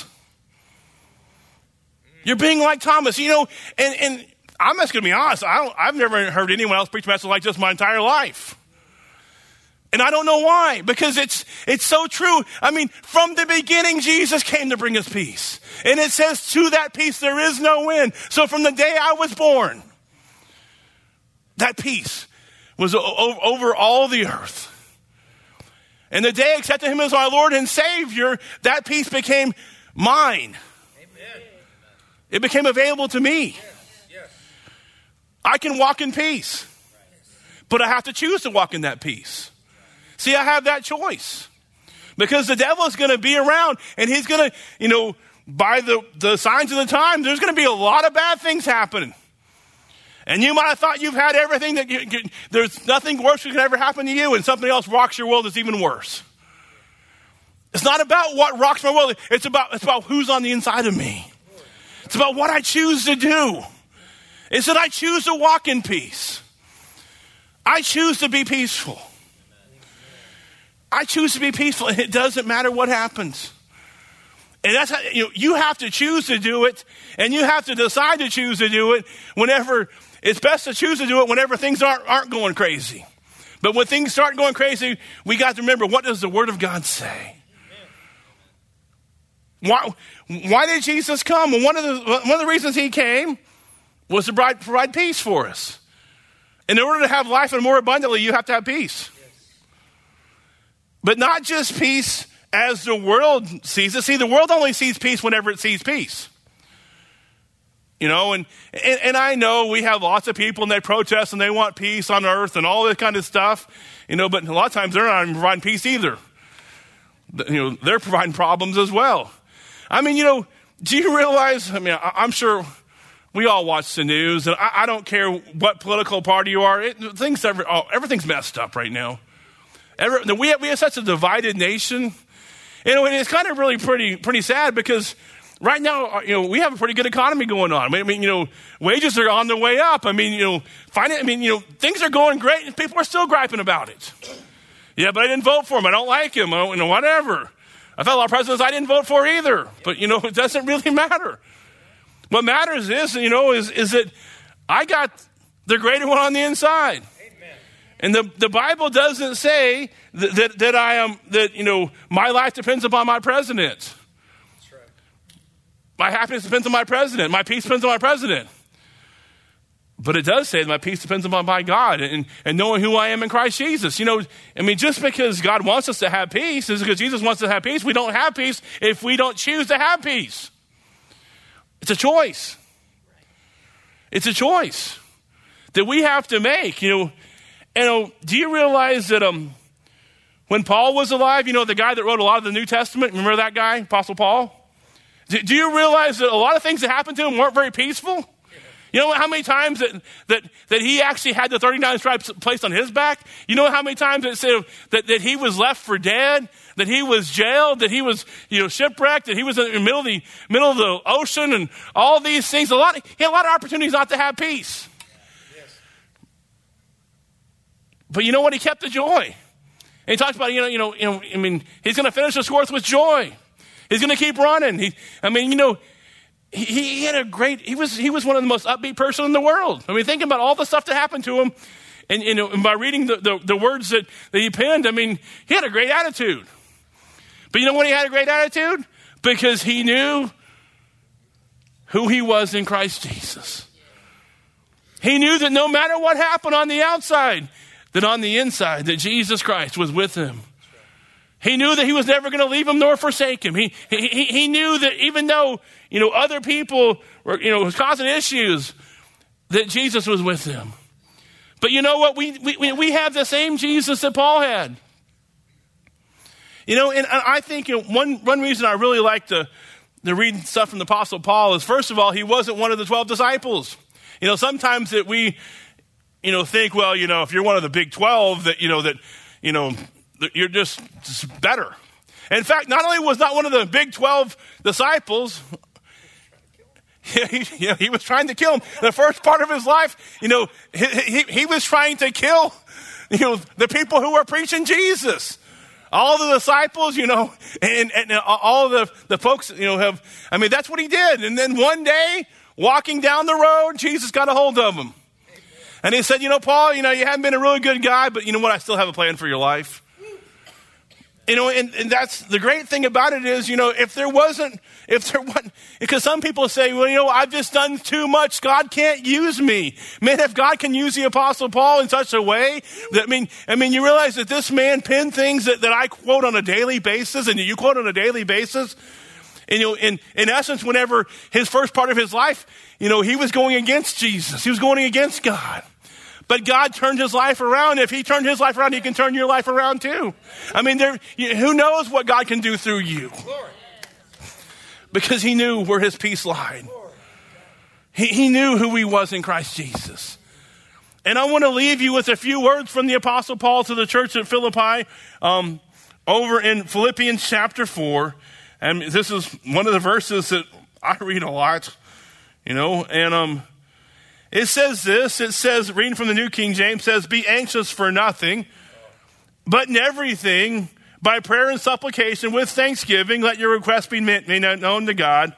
You're being like Thomas, and I'm just going to be honest. I've never heard anyone else preach a message like this my entire life. And I don't know why, because it's so true. From the beginning, Jesus came to bring us peace. And it says, to that peace, there is no end. So from the day I was born, that peace was over all the earth. And the day I accepted him as my Lord and Savior, that peace became mine. Amen. It became available to me. Yes. I can walk in peace, but I have to choose to walk in that peace. See, I have that choice, because the devil is going to be around, and he's going to, by the signs of the time, there's going to be a lot of bad things happening. And you might have thought you've had everything there's nothing worse that can ever happen to you, and something else rocks your world that's even worse. It's not about what rocks my world. It's about who's on the inside of me. It's about what I choose to do. It's that I choose to walk in peace. I choose to be peaceful. I choose to be peaceful, and it doesn't matter what happens. And that's how, you have to choose to do it, and you have to decide to choose to do it whenever. It's best to choose to do it whenever things aren't going crazy. But when things start going crazy, we got to remember, what does the Word of God say? Why did Jesus come? Well, one of the reasons he came was to provide peace for us. In order to have life and more abundantly, you have to have peace. But not just peace as the world sees it. See, the world only sees peace whenever it sees peace. And I know we have lots of people, and they protest and they want peace on earth and all this kind of stuff, but a lot of times they're not even providing peace either. They're providing problems as well. Do you realize, I'm sure we all watch the news, and I don't care what political party you are. Everything's messed up right now. We have such a divided nation. And it's kind of really pretty sad, because right now, we have a pretty good economy going on. Wages are on their way up. Things are going great, and people are still griping about it. Yeah, but I didn't vote for him. I don't like him. Whatever. I've had a lot of presidents I didn't vote for either. But, it doesn't really matter. What matters is that I got the greater one on the inside. And the Bible doesn't say that my life depends upon my president. That's right. My happiness depends on my president. My peace depends on my president. But it does say that my peace depends upon my God and knowing who I am in Christ Jesus. Just because God wants us to have peace, is because Jesus wants us to have peace. We don't have peace if we don't choose to have peace. It's a choice. It's a choice that we have to make. Do you realize that when Paul was alive, the guy that wrote a lot of the New Testament, remember that guy, Apostle Paul? Do you realize that a lot of things that happened to him weren't very peaceful? You know how many times that he actually had the 39 stripes placed on his back? You know how many times it said that he was left for dead, that he was jailed, that he was shipwrecked, that he was in the middle of the ocean, and all these things. He had a lot of opportunities not to have peace. But you know what? He kept the joy. And he talks about, he's going to finish his course with joy. He's going to keep running. He had a great, he was one of the most upbeat person in the world. Thinking about all the stuff that happened to him, and by reading the words that he penned, he had a great attitude. But you know when he had a great attitude? Because he knew who he was in Christ Jesus. He knew that no matter what happened on the outside, that on the inside, that Jesus Christ was with him. He knew that he was never going to leave him nor forsake him. He knew that even though, other people were, causing issues, that Jesus was with them. But you know what? We have the same Jesus that Paul had. And I think one reason I really like to read stuff from the Apostle Paul is, first of all, he wasn't one of the 12 disciples. Sometimes that we, think, well, if you're one of the big 12, that you're just better. In fact, not only was not one of the big 12 disciples, he was trying to kill him. The first part of his life, he was trying to kill, the people who were preaching Jesus. All the disciples, and all the folks, that's what he did. And then one day, walking down the road, Jesus got a hold of him. And he said, Paul, you haven't been a really good guy, but you know what? I still have a plan for your life. And that's the great thing about it is, if there wasn't, because some people say, well, I've just done too much. God can't use me. Man, if God can use the Apostle Paul in such a way that, you realize that this man penned things that I quote on a daily basis and you quote on a daily basis. And, in essence, whenever his first part of his life, he was going against Jesus. He was going against God. But God turned his life around. If he turned his life around, he can turn your life around too. Who knows what God can do through you? Because he knew where his peace lied. He knew who he was in Christ Jesus. And I want to leave you with a few words from the Apostle Paul to the church at Philippi, over in Philippians chapter 4. And this is one of the verses that I read a lot, and it says this, reading from the New King James, says, be anxious for nothing, but in everything, by prayer and supplication, with thanksgiving, let your requests be made known to God.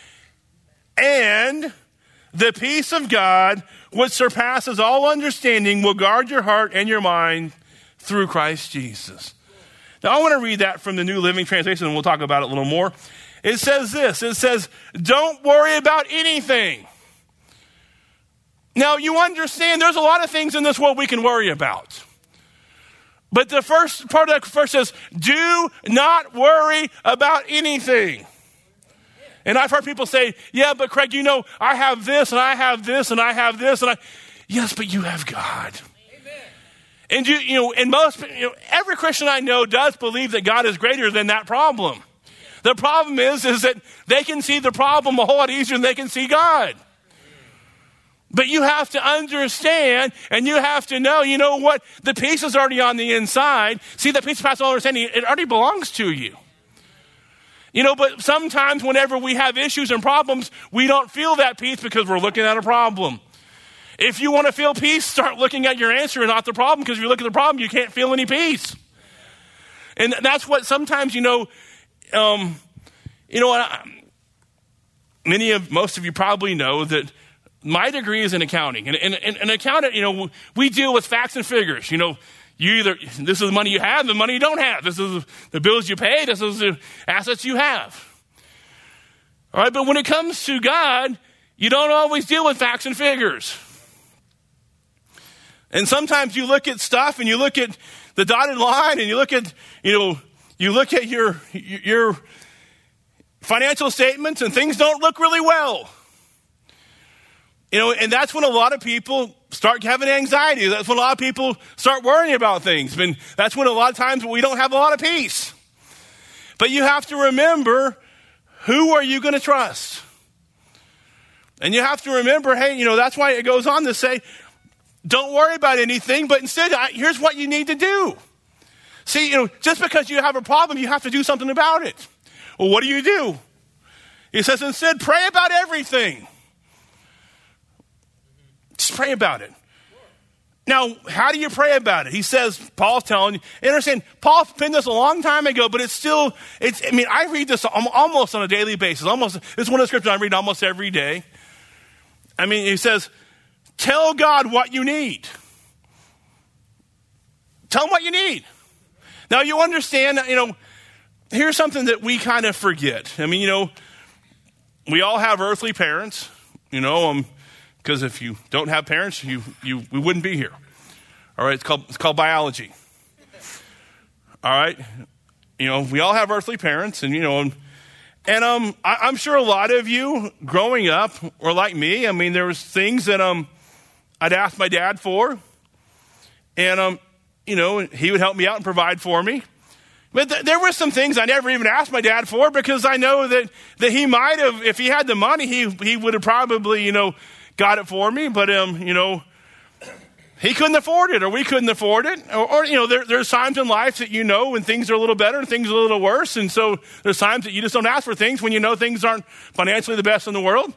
And the peace of God, which surpasses all understanding, will guard your heart and your mind through Christ Jesus. Now, I want to read that from the New Living Translation, and we'll talk about it a little more. It says this, don't worry about anything. Now, you understand there's a lot of things in this world we can worry about. But the first part of that verse says, do not worry about anything. And I've heard people say, yeah, but Craig, I have this, and I have this, and I have this, yes, but you have God. Amen. And every Christian I know does believe that God is greater than that problem. The problem is that they can see the problem a whole lot easier than they can see God. But you have to understand, and you have to know, what? The peace is already on the inside. See, the peace passes all understanding, it already belongs to you. But sometimes whenever we have issues and problems, we don't feel that peace because we're looking at a problem. If you want to feel peace, start looking at your answer and not the problem, because if you look at the problem, you can't feel any peace. And that's what sometimes, most of you probably know that my degree is in accounting. And an accountant, we deal with facts and figures. This is the money you have, the money you don't have. This is the bills you pay. This is the assets you have. All right, but when it comes to God, you don't always deal with facts and figures. And sometimes you look at stuff and you look at the dotted line and you look at, your financial statements and things don't look really well. And that's when a lot of people start having anxiety. That's when a lot of people start worrying about things. And that's when a lot of times we don't have a lot of peace. But you have to remember, who are you going to trust? And you have to remember, hey, that's why it goes on to say, don't worry about anything, but instead, here's what you need to do. See, just because you have a problem, you have to do something about it. Well, what do? He says, instead, pray about everything. Just pray about it. Now, how do you pray about it? He says, Paul's telling you, and understand, Paul penned this a long time ago, but I read this almost on a daily basis. It's one of the scriptures I read almost every day. He says, tell God what you need. Tell him what you need. Now, you understand, here's something that we kind of forget. We all have earthly parents, because if you don't have parents, we wouldn't be here. All right, it's called biology. All right, we all have earthly parents, and I'm sure a lot of you growing up were like me. There was things that I'd ask my dad for, and he would help me out and provide for me. But there were some things I never even asked my dad for, because I know that he might have, if he had the money, he would have probably got it for me. But He couldn't afford it, or we couldn't afford it. Or there's times in life that when things are a little better and things are a little worse. And so there's times that you just don't ask for things when things aren't financially the best in the world.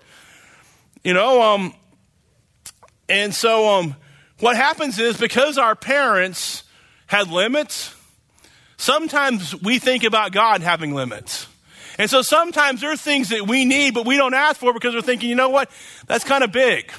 And so what happens is, because our parents had limits, sometimes we think about God having limits. And so sometimes there are things that we need, but we don't ask for because we're thinking, that's kind of big.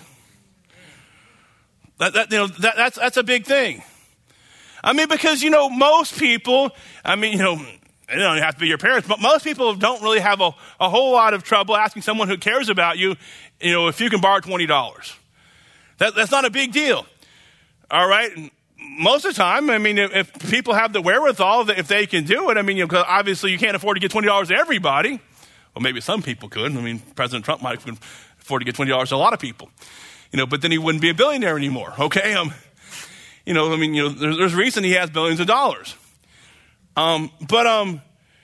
That's a big thing. I mean, because, most people, it don't have to be your parents, but most people don't really have a whole lot of trouble asking someone who cares about you, if you can borrow $20. That's not a big deal. All right. Most of the time, if people have the wherewithal, if they can do it, because obviously you can't afford to get $20 to everybody. Well, maybe some people could. President Trump might afford to get $20 to a lot of people. But then he wouldn't be a billionaire anymore. Okay. There's a reason he has billions of dollars. But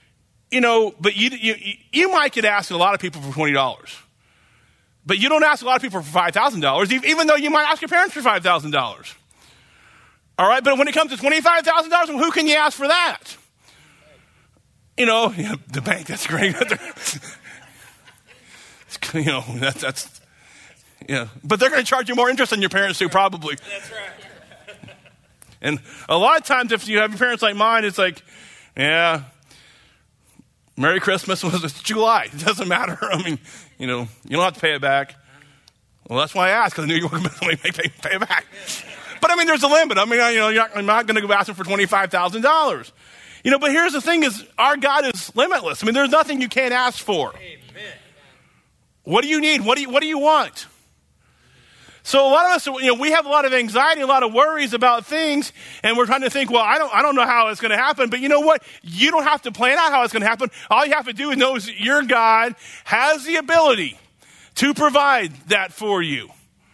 you might get asked a lot of people for $20. But you don't ask a lot of people for $5,000, even though you might ask your parents for $5,000. All right, but when it comes to $25,000, well, who can you ask for that? The bank, that's great. that's but they're going to charge you more interest than your parents do, probably. That's right. And a lot of times, if you have your parents like mine, it's like, yeah, Merry Christmas was July. It doesn't matter. You don't have to pay it back. Well, that's why I asked, because I knew you weren't going to pay it back. But there's a limit. I'm not going to go asking for $25,000. But here's the thing: is our God is limitless. There's nothing you can't ask for. Amen. What do you need? What do you want? So a lot of us, we have a lot of anxiety, a lot of worries about things, and we're trying to think, well, I don't know how it's going to happen. But you know what? You don't have to plan out how it's going to happen. All you have to do is know that your God has the ability to provide that for you.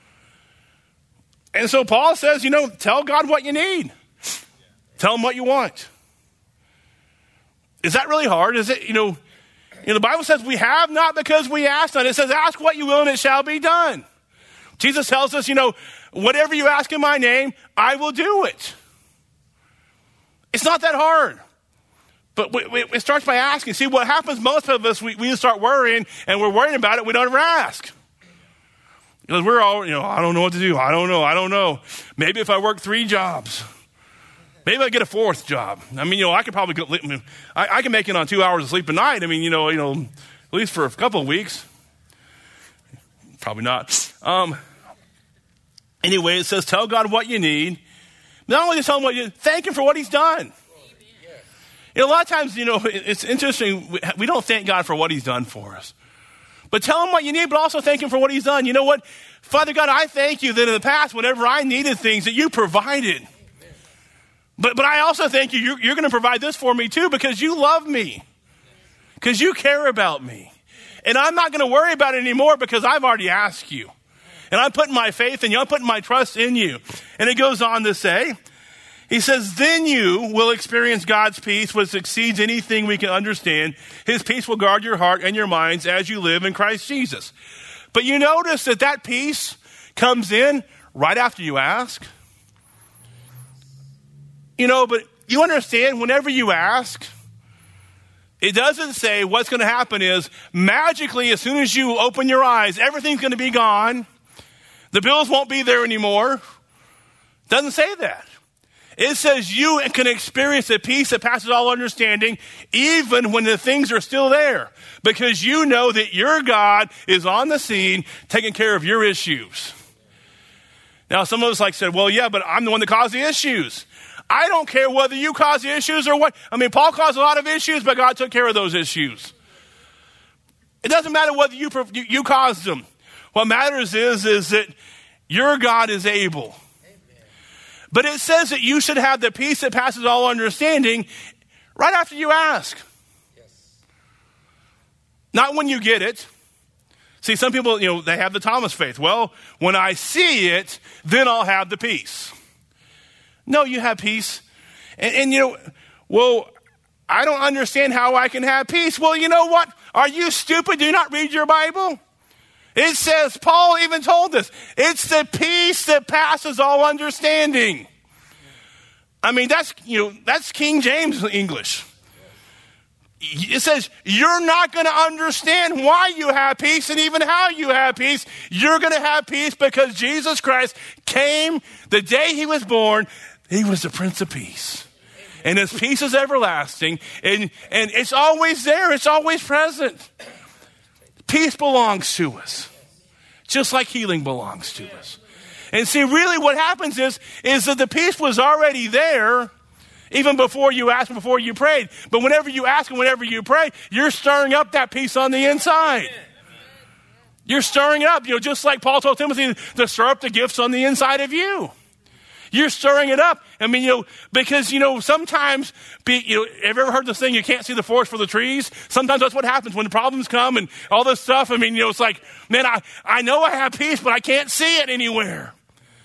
And so Paul says, tell God what you need. Tell him what you want. Is that really hard? Is it, the Bible says we have not because we ask not. It says, ask what you will and it shall be done. Jesus tells us, whatever you ask in my name, I will do it. It's not that hard. But it starts by asking. See, what happens, most of us, we start worrying, and we're worrying about it, we don't ever ask. Because we're all, I don't know what to do. I don't know. Maybe if I work 3 jobs, maybe I get a 4th job. I could probably I can make it on 2 hours of sleep a night. At least for a couple of weeks. Probably not. Anyway, it says, tell God what you need. Not only just tell him thank him for what he's done. A lot of times, it's interesting. We don't thank God for what he's done for us. But tell him what you need, but also thank him for what he's done. You know what? Father God, I thank you that in the past, whenever I needed things, that you provided. But I also thank you, you're going to provide this for me too, because you love me. Because you care about me. And I'm not going to worry about it anymore because I've already asked you. And I'm putting my faith in you. I'm putting my trust in you. And it goes on to say, he says, then you will experience God's peace, which exceeds anything we can understand. His peace will guard your heart and your minds as you live in Christ Jesus. But you notice that peace comes in right after you ask. But you understand, whenever you ask, it doesn't say what's going to happen is magically, as soon as you open your eyes, everything's going to be gone. The bills won't be there anymore. It doesn't say that. It says you can experience a peace that passes all understanding, even when the things are still there, because you know that your God is on the scene taking care of your issues. Now, some of us said, well, yeah, but I'm the one that caused the issues. I don't care whether you caused the issues or what. Paul caused a lot of issues, but God took care of those issues. It doesn't matter whether you caused them. What matters is that your God is able. But it says that you should have the peace that passes all understanding right after you ask. Yes. Not when you get it. See, some people, they have the Thomas faith. Well, when I see it, then I'll have the peace. No, you have peace. And well, I don't understand how I can have peace. Well, you know what? Are you stupid? Do you not read your Bible? It says, Paul even told us, it's the peace that passes all understanding. I mean, that's King James English. It says, you're not going to understand why you have peace and even how you have peace. You're going to have peace because Jesus Christ came the day he was born. He was the Prince of Peace. And his peace is everlasting. And it's always there. It's always present. Peace belongs to us. Just like healing belongs to us. And see, really what happens is that the peace was already there even before you asked, before you prayed. But whenever you ask and whenever you pray, you're stirring up that peace on the inside. You're stirring it up, just like Paul told Timothy to stir up the gifts on the inside of you. You're stirring it up. I mean, because, sometimes, have you ever heard this thing, you can't see the forest for the trees? Sometimes that's what happens when the problems come and all this stuff. I mean, it's like, man, I know I have peace, but I can't see it anywhere.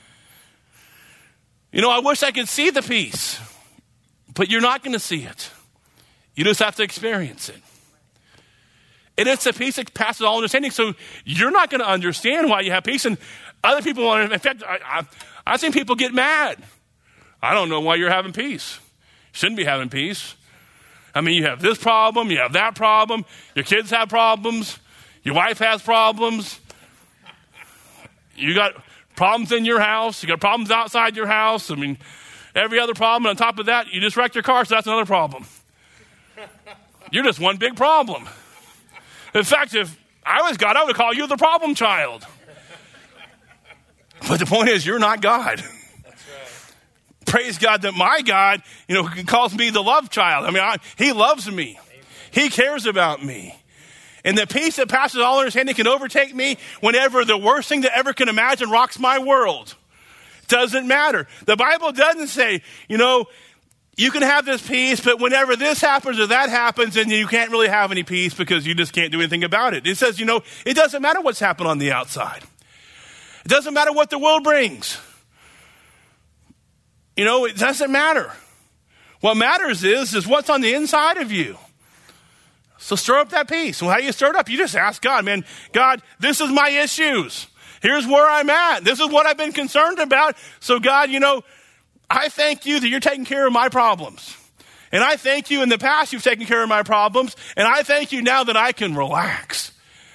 I wish I could see the peace, but you're not going to see it. You just have to experience it. And it's a peace that passes all understanding, so you're not going to understand why you have peace, and other people, in fact, I've seen people get mad. I don't know why you're having peace. You shouldn't be having peace. I mean, you have this problem, you have that problem, your kids have problems, your wife has problems, you got problems in your house, you got problems outside your house. I mean, every other problem. On top of that, you just wrecked your car, so that's another problem. You're just one big problem. In fact, if I was God, I would call you the problem child. But the point is, you're not God. That's right. Praise God that my God, calls me the love child. I mean, he loves me. Amen. He cares about me. And the peace that passes all understanding can overtake me whenever the worst thing that ever can imagine rocks my world. Doesn't matter. The Bible doesn't say, you can have this peace, but whenever this happens or that happens, then you can't really have any peace because you just can't do anything about it. It says, it doesn't matter what's happened on the outside. It doesn't matter what the world brings. It doesn't matter. What matters is what's on the inside of you. So stir up that peace. Well, how do you stir it up? You just ask God, man, God, this is my issues. Here's where I'm at. This is what I've been concerned about. So God, I thank you that you're taking care of my problems. And I thank you in the past you've taken care of my problems. And I thank you now that I can relax.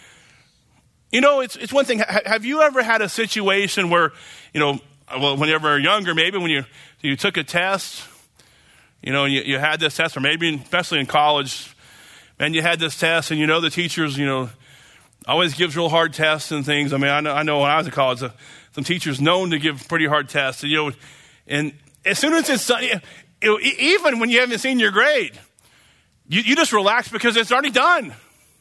It's one thing. Have you ever had a situation where, when you were younger, maybe when you took a test, you had this test, or maybe especially in college, and you had this test, and the teachers, always gives real hard tests and things. I mean, I know when I was in college, some teachers known to give pretty hard tests, and as soon as it's done, even when you haven't seen your grade, you just relax because it's already done.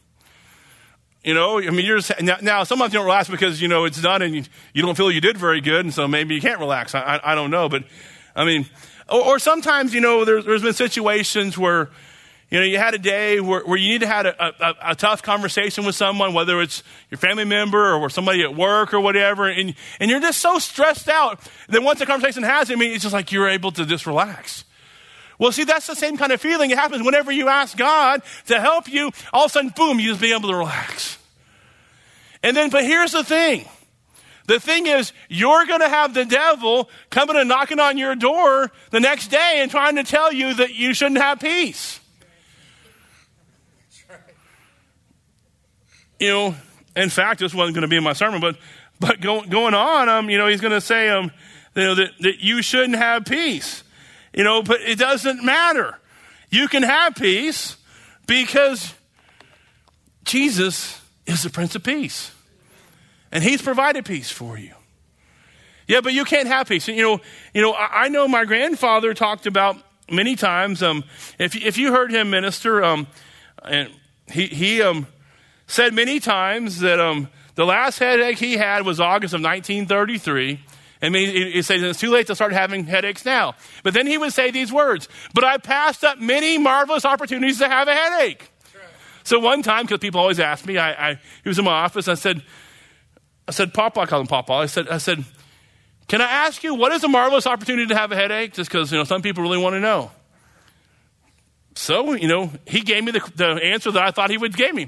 You're just, now sometimes you don't relax because, it's done and you don't feel you did very good. And so maybe you can't relax. I don't know. But I mean, or sometimes, there's been situations where, you had a day where you need to have a tough conversation with someone, whether it's your family member or somebody at work or whatever. And you're just so stressed out that once the conversation has, it's just like you're able to just relax. Well, see, that's the same kind of feeling. It happens whenever you ask God to help you. All of a sudden, boom, you just be able to relax. But here's the thing. The thing is, you're going to have the devil coming and knocking on your door the next day and trying to tell you that you shouldn't have peace. In fact, this wasn't going to be in my sermon, but going on, he's going to say, that you shouldn't have peace. But it doesn't matter. You can have peace because Jesus is the Prince of Peace. And he's provided peace for you. Yeah, but you can't have peace. I know my grandfather talked about many times, if you heard him minister, and he said many times that the last headache he had was August of 1933. He said it's too late to start having headaches now. But then he would say these words, but I passed up many marvelous opportunities to have a headache. Right. So one time, because people always ask me, he was in my office, I said, Papa, I call him Papa. I said, can I ask you, what is a marvelous opportunity to have a headache? Just because, some people really want to know. So, he gave me the answer that I thought he would give me.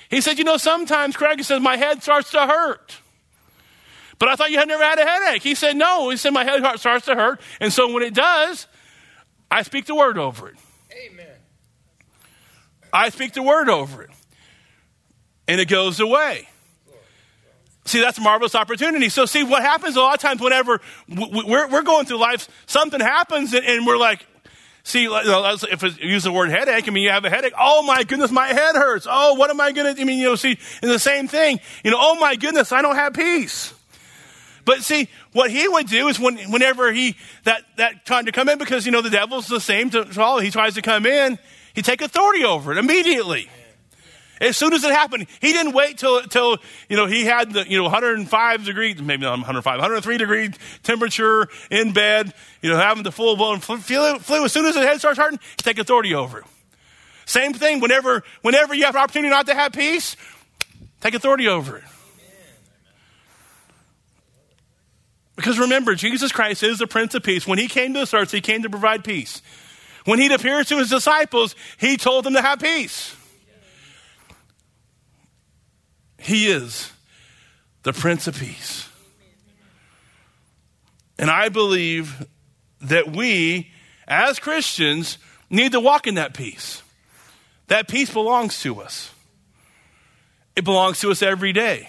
He said, sometimes, Craig, he says, my head starts to hurt. But I thought you had never had a headache. He said, no. He said, my head starts to hurt. And so when it does, I speak the word over it. Amen. I speak the word over it. And it goes away. See, that's a marvelous opportunity. So see, what happens a lot of times whenever we're going through life, something happens and we're like, see, if I use the word headache, you have a headache. Oh my goodness, my head hurts. Oh, what am I going to, see, and the same thing, oh my goodness, I don't have peace. But see, what he would do is whenever that time to come in, because, the devil's the same to all, he tries to come in, he'd take authority over it immediately. As soon as it happened, he didn't wait till he had the 105 degrees, maybe not 105, 103 degree temperature in bed, having the full blown flu. As soon as his head starts hurting, he take authority over it. Same thing. Whenever you have an opportunity not to have peace, take authority over it. Because remember, Jesus Christ is the Prince of Peace. When he came to this earth, he came to provide peace. When he appeared to his disciples, he told them to have peace. He is the Prince of Peace. And I believe that we, as Christians, need to walk in that peace. That peace belongs to us. It belongs to us every day.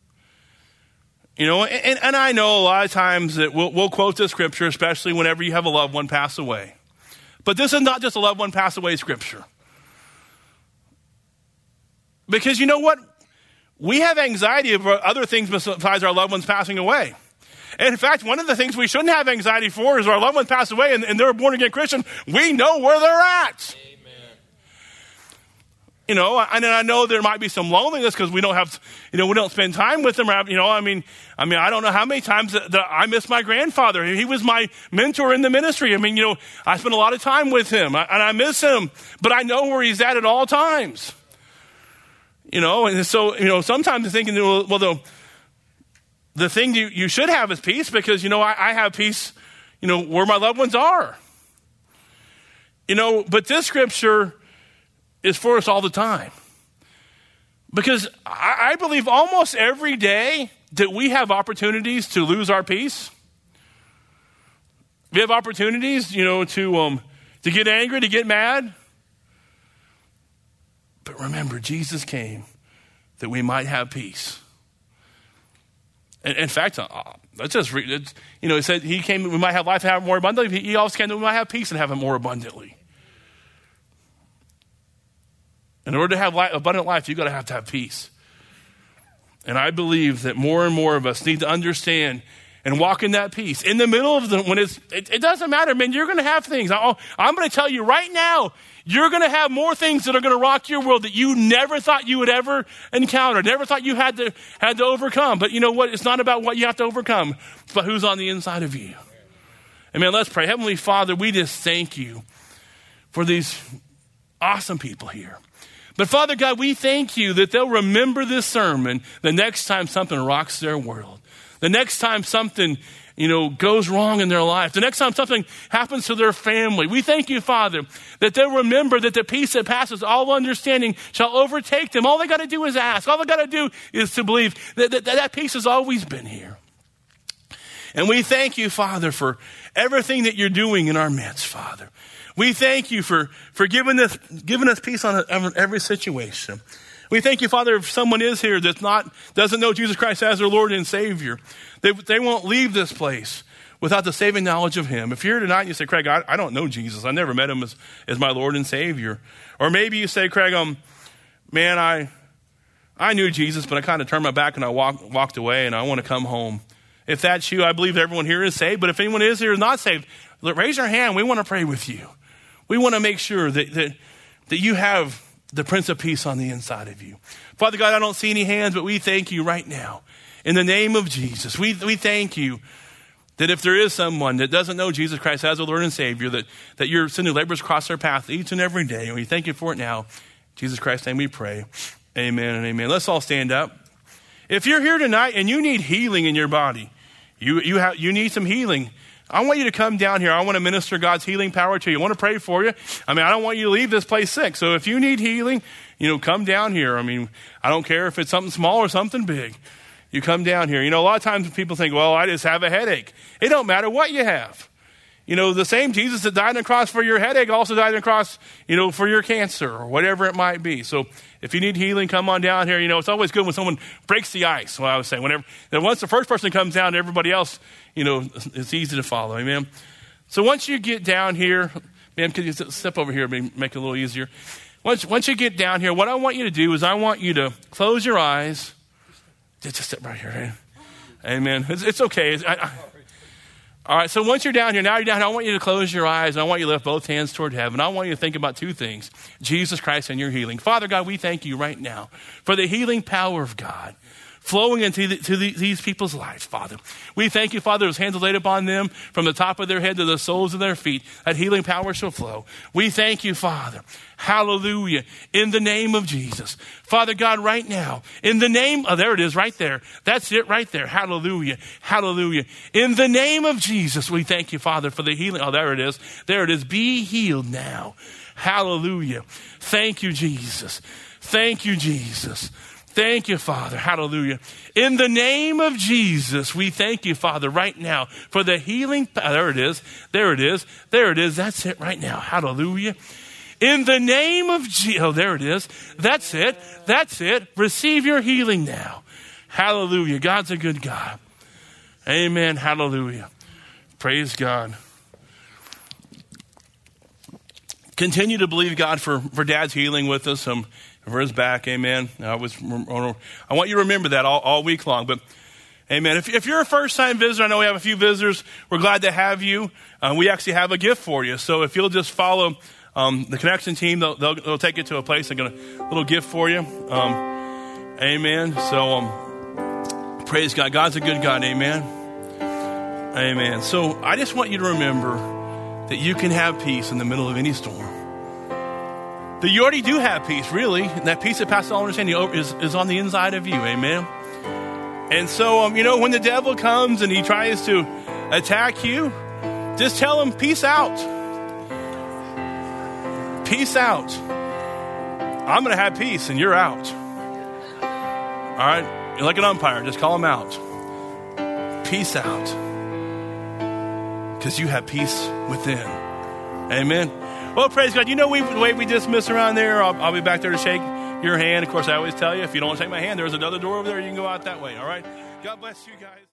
And I know a lot of times that we'll quote this scripture, especially whenever you have a loved one pass away. But this is not just a loved one pass away scripture. Because you know what? We have anxiety about other things besides our loved ones passing away. And in fact, one of the things we shouldn't have anxiety for is our loved ones pass away and they're a born-again Christian. We know where they're at. Amen. And I know there might be some loneliness because we don't have, we don't spend time with them. I don't know how many times that I miss my grandfather. He was my mentor in the ministry. I spent a lot of time with him and I miss him, but I know where he's at all times. And so, sometimes I'm thinking, well, the thing you should have is peace because, I have peace, where my loved ones are. But this scripture is for us all the time. Because I believe almost every day that we have opportunities to lose our peace. We have opportunities, to get angry, to get mad. But remember, Jesus came that we might have peace. And in fact, let's just read it. He said he came that we might have life and have it more abundantly. He also came that we might have peace and have it more abundantly. In order to have abundant life, you've got to have peace. And I believe that more and more of us need to understand and walk in that peace. In the middle of when it doesn't matter, man, you're going to have things. I'm going to tell you right now, you're going to have more things that are going to rock your world that you never thought you would ever encounter, never thought you had to overcome. But you know what? It's not about what you have to overcome. It's about who's on the inside of you. Amen. Let's pray. Heavenly Father, we just thank you for these awesome people here. But Father God, we thank you that they'll remember this sermon the next time something rocks their world. The next time something, goes wrong in their life. The next time something happens to their family. We thank you, Father, that they'll remember that the peace that passes all understanding shall overtake them. All they got to do is ask. All they got to do is to believe that peace has always been here. And we thank you, Father, for everything that you're doing in our midst, Father. We thank you for giving us peace on every situation. We thank you, Father, if someone is here that doesn't know Jesus Christ as their Lord and Savior, they won't leave this place without the saving knowledge of him. If you're here tonight and you say, Craig, I don't know Jesus. I never met him as my Lord and Savior. Or maybe you say, Craig, man, I knew Jesus, but I kind of turned my back and I walked away and I want to come home. If that's you, I believe everyone here is saved. But if anyone is here is not saved, raise your hand. We want to pray with you. We want to make sure that you have the Prince of Peace on the inside of you. Father God, I don't see any hands, but we thank you right now. In the name of Jesus, we thank you that if there is someone that doesn't know Jesus Christ as their Lord and Savior, that you're sending laborers across their path each and every day. And we thank you for it now. In Jesus Christ's name we pray. Amen and amen. Let's all stand up. If you're here tonight and you need healing in your body, you need some healing. I want you to come down here. I want to minister God's healing power to you. I want to pray for you. I mean, I don't want you to leave this place sick. So if you need healing, come down here. I mean, I don't care if it's something small or something big. You come down here. A lot of times people think, well, I just have a headache. It don't matter what you have. The same Jesus that died on the cross for your headache also died on the cross, for your cancer or whatever it might be. So if you need healing, come on down here. It's always good when someone breaks the ice. What I was saying, once the first person comes down, everybody else, it's easy to follow. Amen. So once you get down here, man, could you step over here and make it a little easier? Once you get down here, what I want you to do is I want you to close your eyes. Just step right here. Right? Amen. It's okay. All right, so once you're down here, now you're down here, I want you to close your eyes, and I want you to lift both hands toward heaven. I want you to think about two things, Jesus Christ and your healing. Father God, we thank you right now for the healing power of God flowing into these people's lives, Father. We thank you, Father, as hands are laid upon them from the top of their head to the soles of their feet, that healing power shall flow. We thank you, Father. Hallelujah. In the name of Jesus. Father God, right now, in the name, there it is right there. That's it right there. Hallelujah. Hallelujah. In the name of Jesus, we thank you, Father, for the healing. Oh, there it is. There it is. Be healed now. Hallelujah. Thank you, Jesus. Thank you, Jesus. Thank you, Father. Hallelujah. In the name of Jesus, we thank you, Father, right now for the healing. There it is. There it is. There it is. That's it right now. Hallelujah. In the name of Jesus. Oh, there it is. That's it. That's it. Receive your healing now. Hallelujah. God's a good God. Amen. Hallelujah. Praise God. Continue to believe God for Dad's healing with us. For his back, amen. I want you to remember that all week long. But, amen. If you're a first-time visitor, I know we have a few visitors. We're glad to have you. We actually have a gift for you. So if you'll just follow the connection team, they'll take you to a place. They're going to a little gift for you. Amen. So praise God. God's a good God. Amen. Amen. So I just want you to remember that you can have peace in the middle of any storm. That you already do have peace, really. And that peace that passes all understanding is on the inside of you. Amen. And so, when the devil comes and he tries to attack you, just tell him, peace out. Peace out. I'm going to have peace and you're out. All right. You're like an umpire. Just call him out. Peace out. Because you have peace within. Amen. Well, praise God. The way we dismiss around there, I'll be back there to shake your hand. Of course, I always tell you, if you don't want to shake my hand, there's another door over there. You can go out that way. All right. God bless you guys.